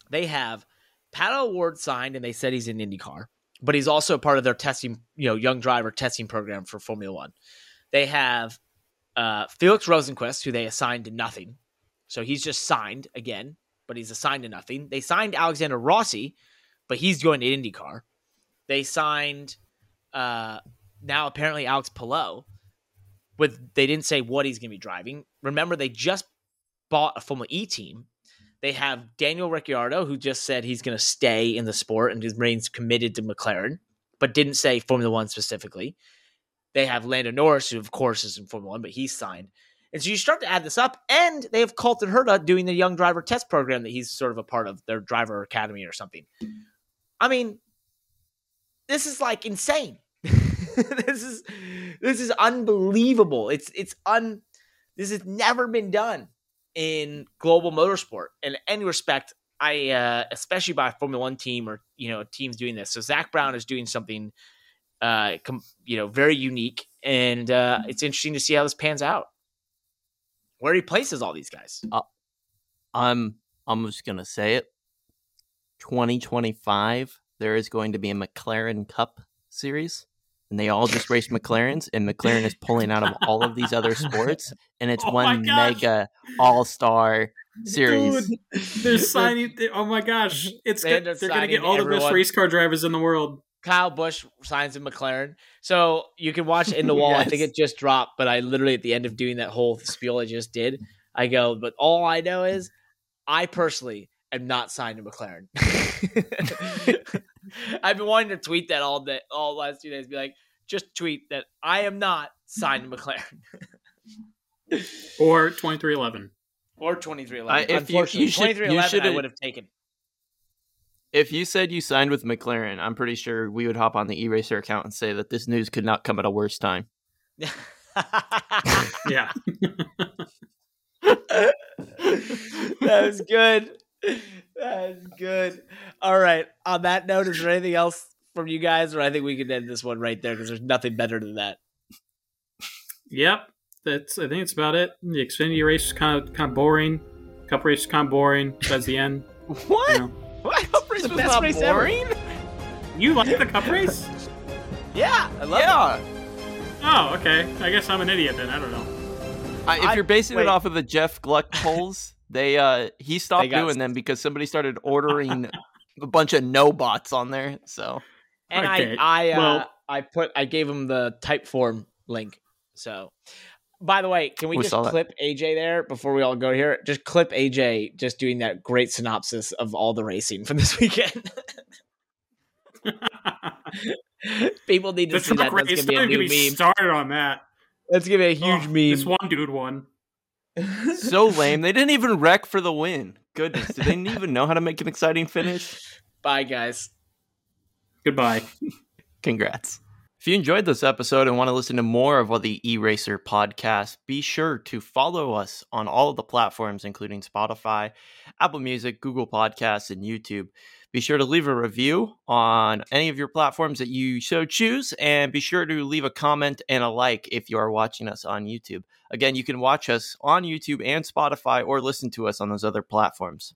they have Pato O'Ward signed, and they said he's in IndyCar, but he's also part of their testing, you know, young driver testing program for Formula One. They have uh, Felix Rosenqvist, who they assigned to nothing. So he's just signed again, but he's assigned to nothing. They signed Alexander Rossi, but he's going to IndyCar. They signed uh, now apparently Alex Palou. With they didn't say what he's going to be driving. Remember, they just bought a Formula E team. They have Daniel Ricciardo, who just said he's going to stay in the sport and remains committed to McLaren, but didn't say Formula One specifically. They have Lando Norris, who of course is in Formula One, but he's signed. And so you start to add this up, and they have Colton Herta doing the young driver test program that he's sort of a part of, their driver academy or something. I mean, this is like insane. this is this is unbelievable. It's it's un this has never been done in global motorsport in any respect. I uh, especially by a Formula One team or you know teams doing this. So Zach Brown is doing something uh com- you know very unique, and uh, it's interesting to see how this pans out. Where he places all these guys. Uh, I'm I'm just gonna say it. twenty twenty-five, there is going to be a McLaren Cup series. And they all just race McLarens, and McLaren is pulling out of all of these other sports, and it's Oh one my gosh. mega all-star series. Dude, they're signing. They, oh my gosh, it's They good. end up They're going to get signing all the best everyone. race car drivers in the world. Kyle Busch signs a McLaren. So you can watch In the Wall. I think Yes. it just dropped, but I literally at the end of doing that whole spiel I just did, I go, but all I know is I personally am not signed to McLaren. I've been wanting to tweet that all day, all the last two days, be like, just tweet that I am not signed to McLaren. Or twenty-three eleven. Or twenty-three eleven. I- if you- Unfortunately, you should- you twenty-three eleven I should've- would have taken. If you said you signed with McLaren, I'm pretty sure we would hop on the E-Racer account and say that this news could not come at a worse time. Yeah. That was good. That was good. All right. On that note, is there anything else from you guys, or I think we can end this one right there because there's nothing better than that. Yep. That's. I think it's about it. The Xfinity race is kind of kind of boring. Cup race is kind of boring. That's the end. What? You know. What? Cup race The was best not race ever. boring? You like the Cup race? Yeah, I love Yeah. Oh, okay. I guess I'm an idiot then. I don't know. Uh, if I- you're basing wait. it off of the Jeff Gluck polls, they uh he stopped They got- doing them because somebody started ordering a bunch of no bots on there. So And Okay, I, I, uh, well- I put, I gave him the Typeform link. So, by the way, can we, We just saw that. clip A J there before we all go here? Just clip A J just doing that great synopsis of all the racing from this weekend. People need to The see that. truck That's race. gonna be a Don't new get me meme. started on that. That's gonna be a huge Oh, meme. This one dude won. so lame. They didn't even wreck for the win. Goodness, did they even know how to make an exciting finish? Bye, guys. Goodbye. Congrats. If you enjoyed this episode and want to listen to more of what the E-Racer podcast, be sure to follow us on all of the platforms, including Spotify, Apple Music, Google Podcasts, and YouTube. Be sure to leave a review on any of your platforms that you so choose, and be sure to leave a comment and a like if you are watching us on YouTube. Again, you can watch us on YouTube and Spotify or listen to us on those other platforms.